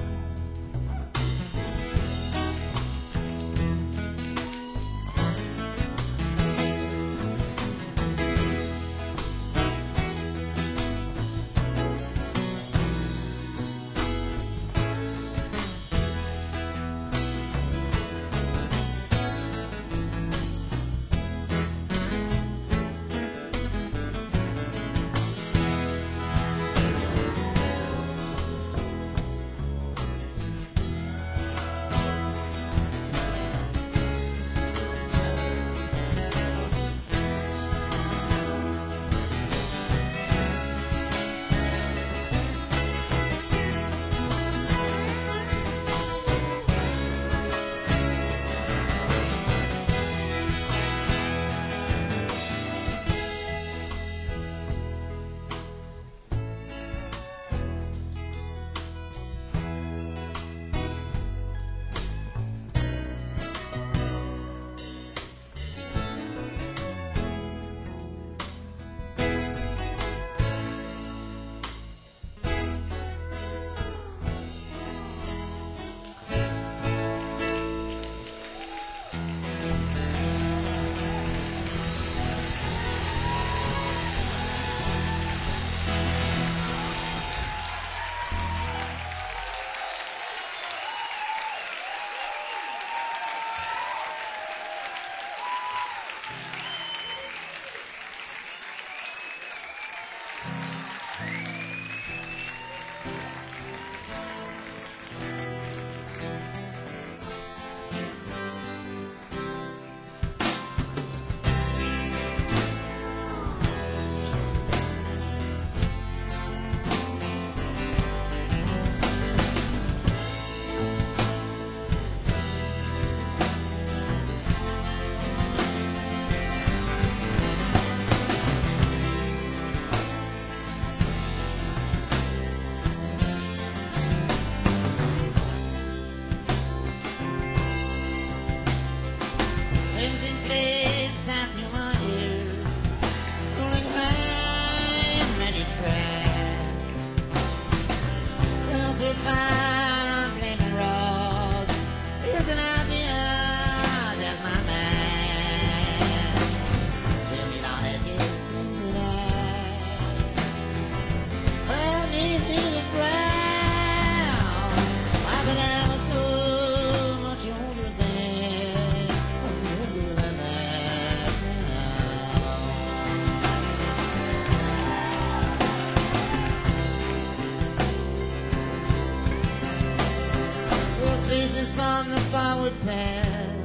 B: kisses from the forward path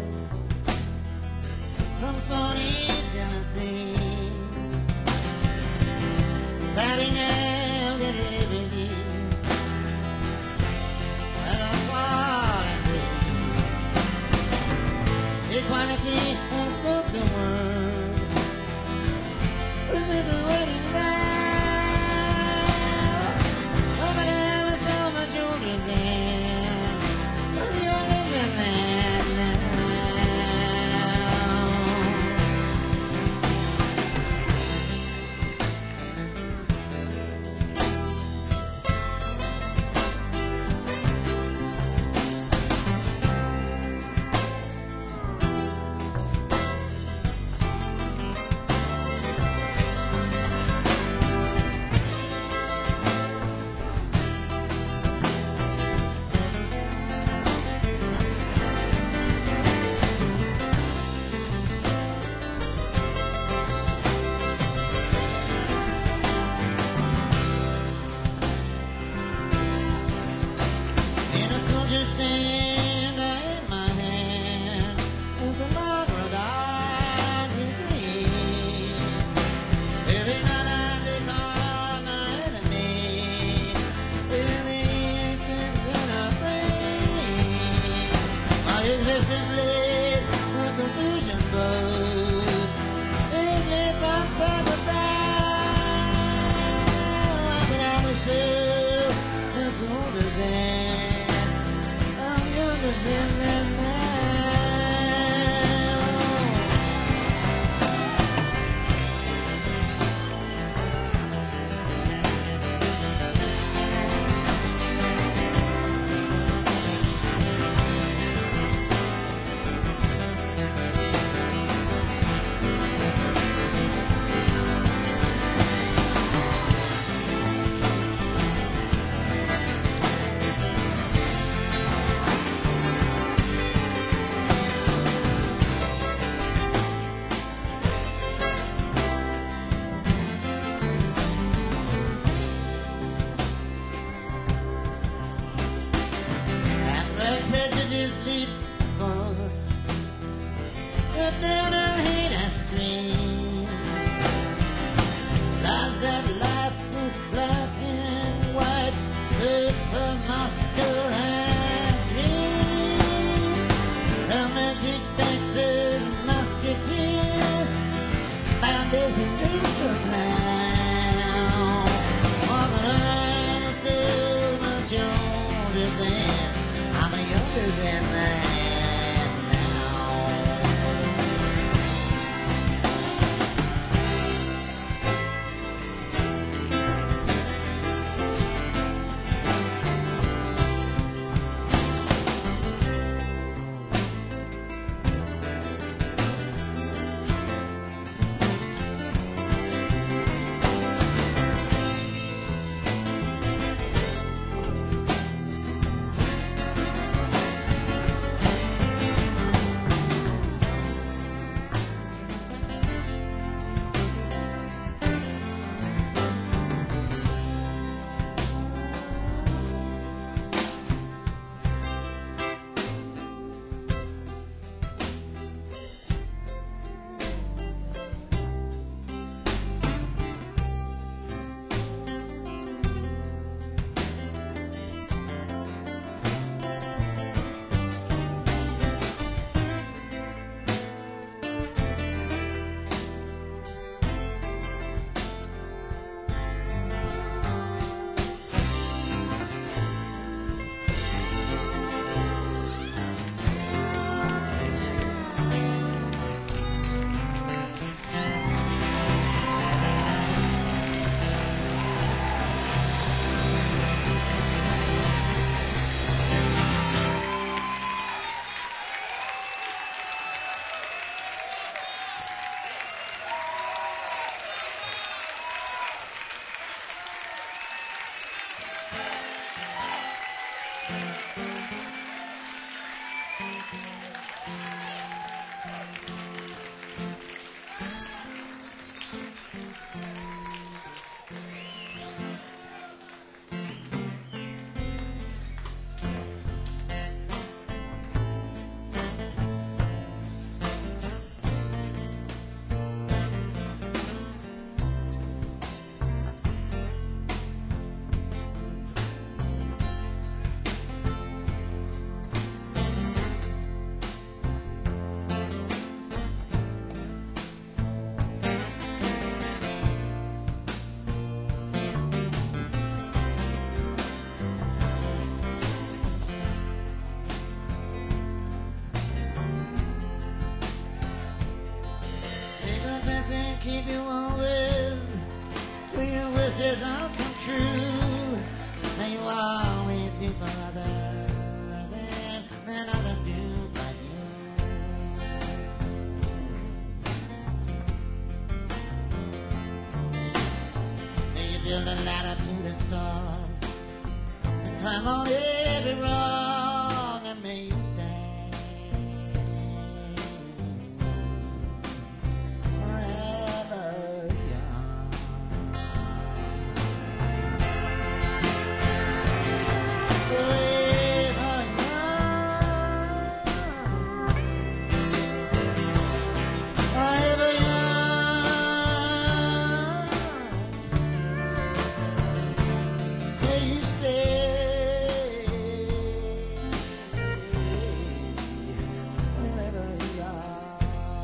B: from Phony, Tennessee. Fighting out at liberty and a wall and breathe. Equality has spoke the word. Was it the wedding vow? Oh, but I was so much older then. I'm younger than that now. In a soldier stand, I had my hand with the Margaret arms in peace. Every night I recall my enemy with the instant that I breathe. My existence led to confusion boats. They led from further bound. But I was so much older than. I'm younger than that now. After prejudice leap forward, up down and hate and scream. Lies that life was black and white, straight from Moscow and dream. Romantic faces, musketeers, foundation dreams of now. Oh, but I'm so much older than, I'm younger than that now. true. May you always do for others, and others do for you. May you build a ladder to the stars, climb on every rung, and may you stay forever young. Forever young. Forever young. May you stay forever young.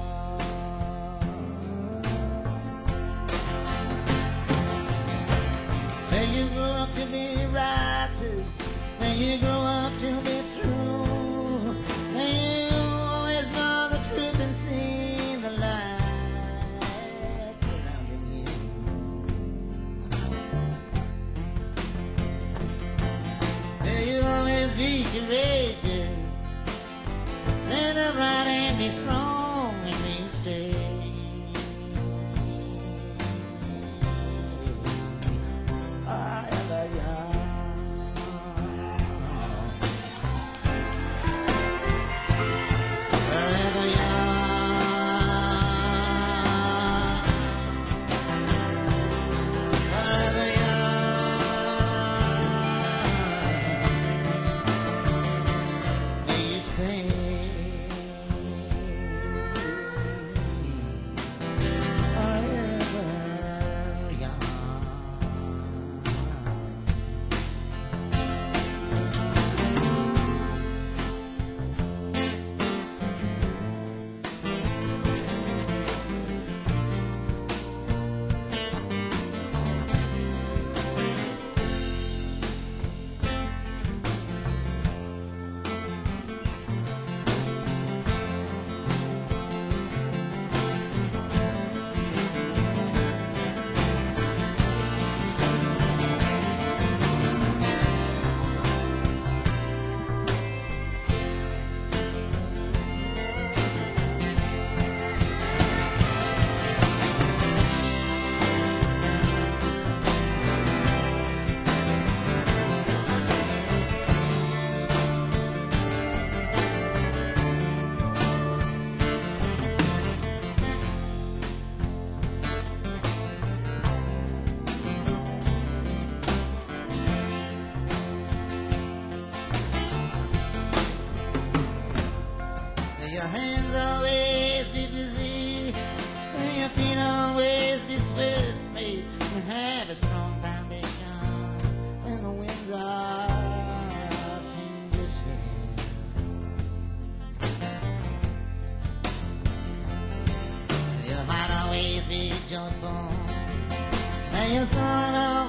B: May you grow up to be righteous. May you grow up to be true. May you always know the truth and see the light surrounding you. May you always be courageous. Stand upright and be strong, and may you stay forever young. Forever young. Forever young. May you stay forever young. May your hands always be busy. May your feet always be swift. May you have a strong foundation when the winds are changing. May your heart always be joyful. May your song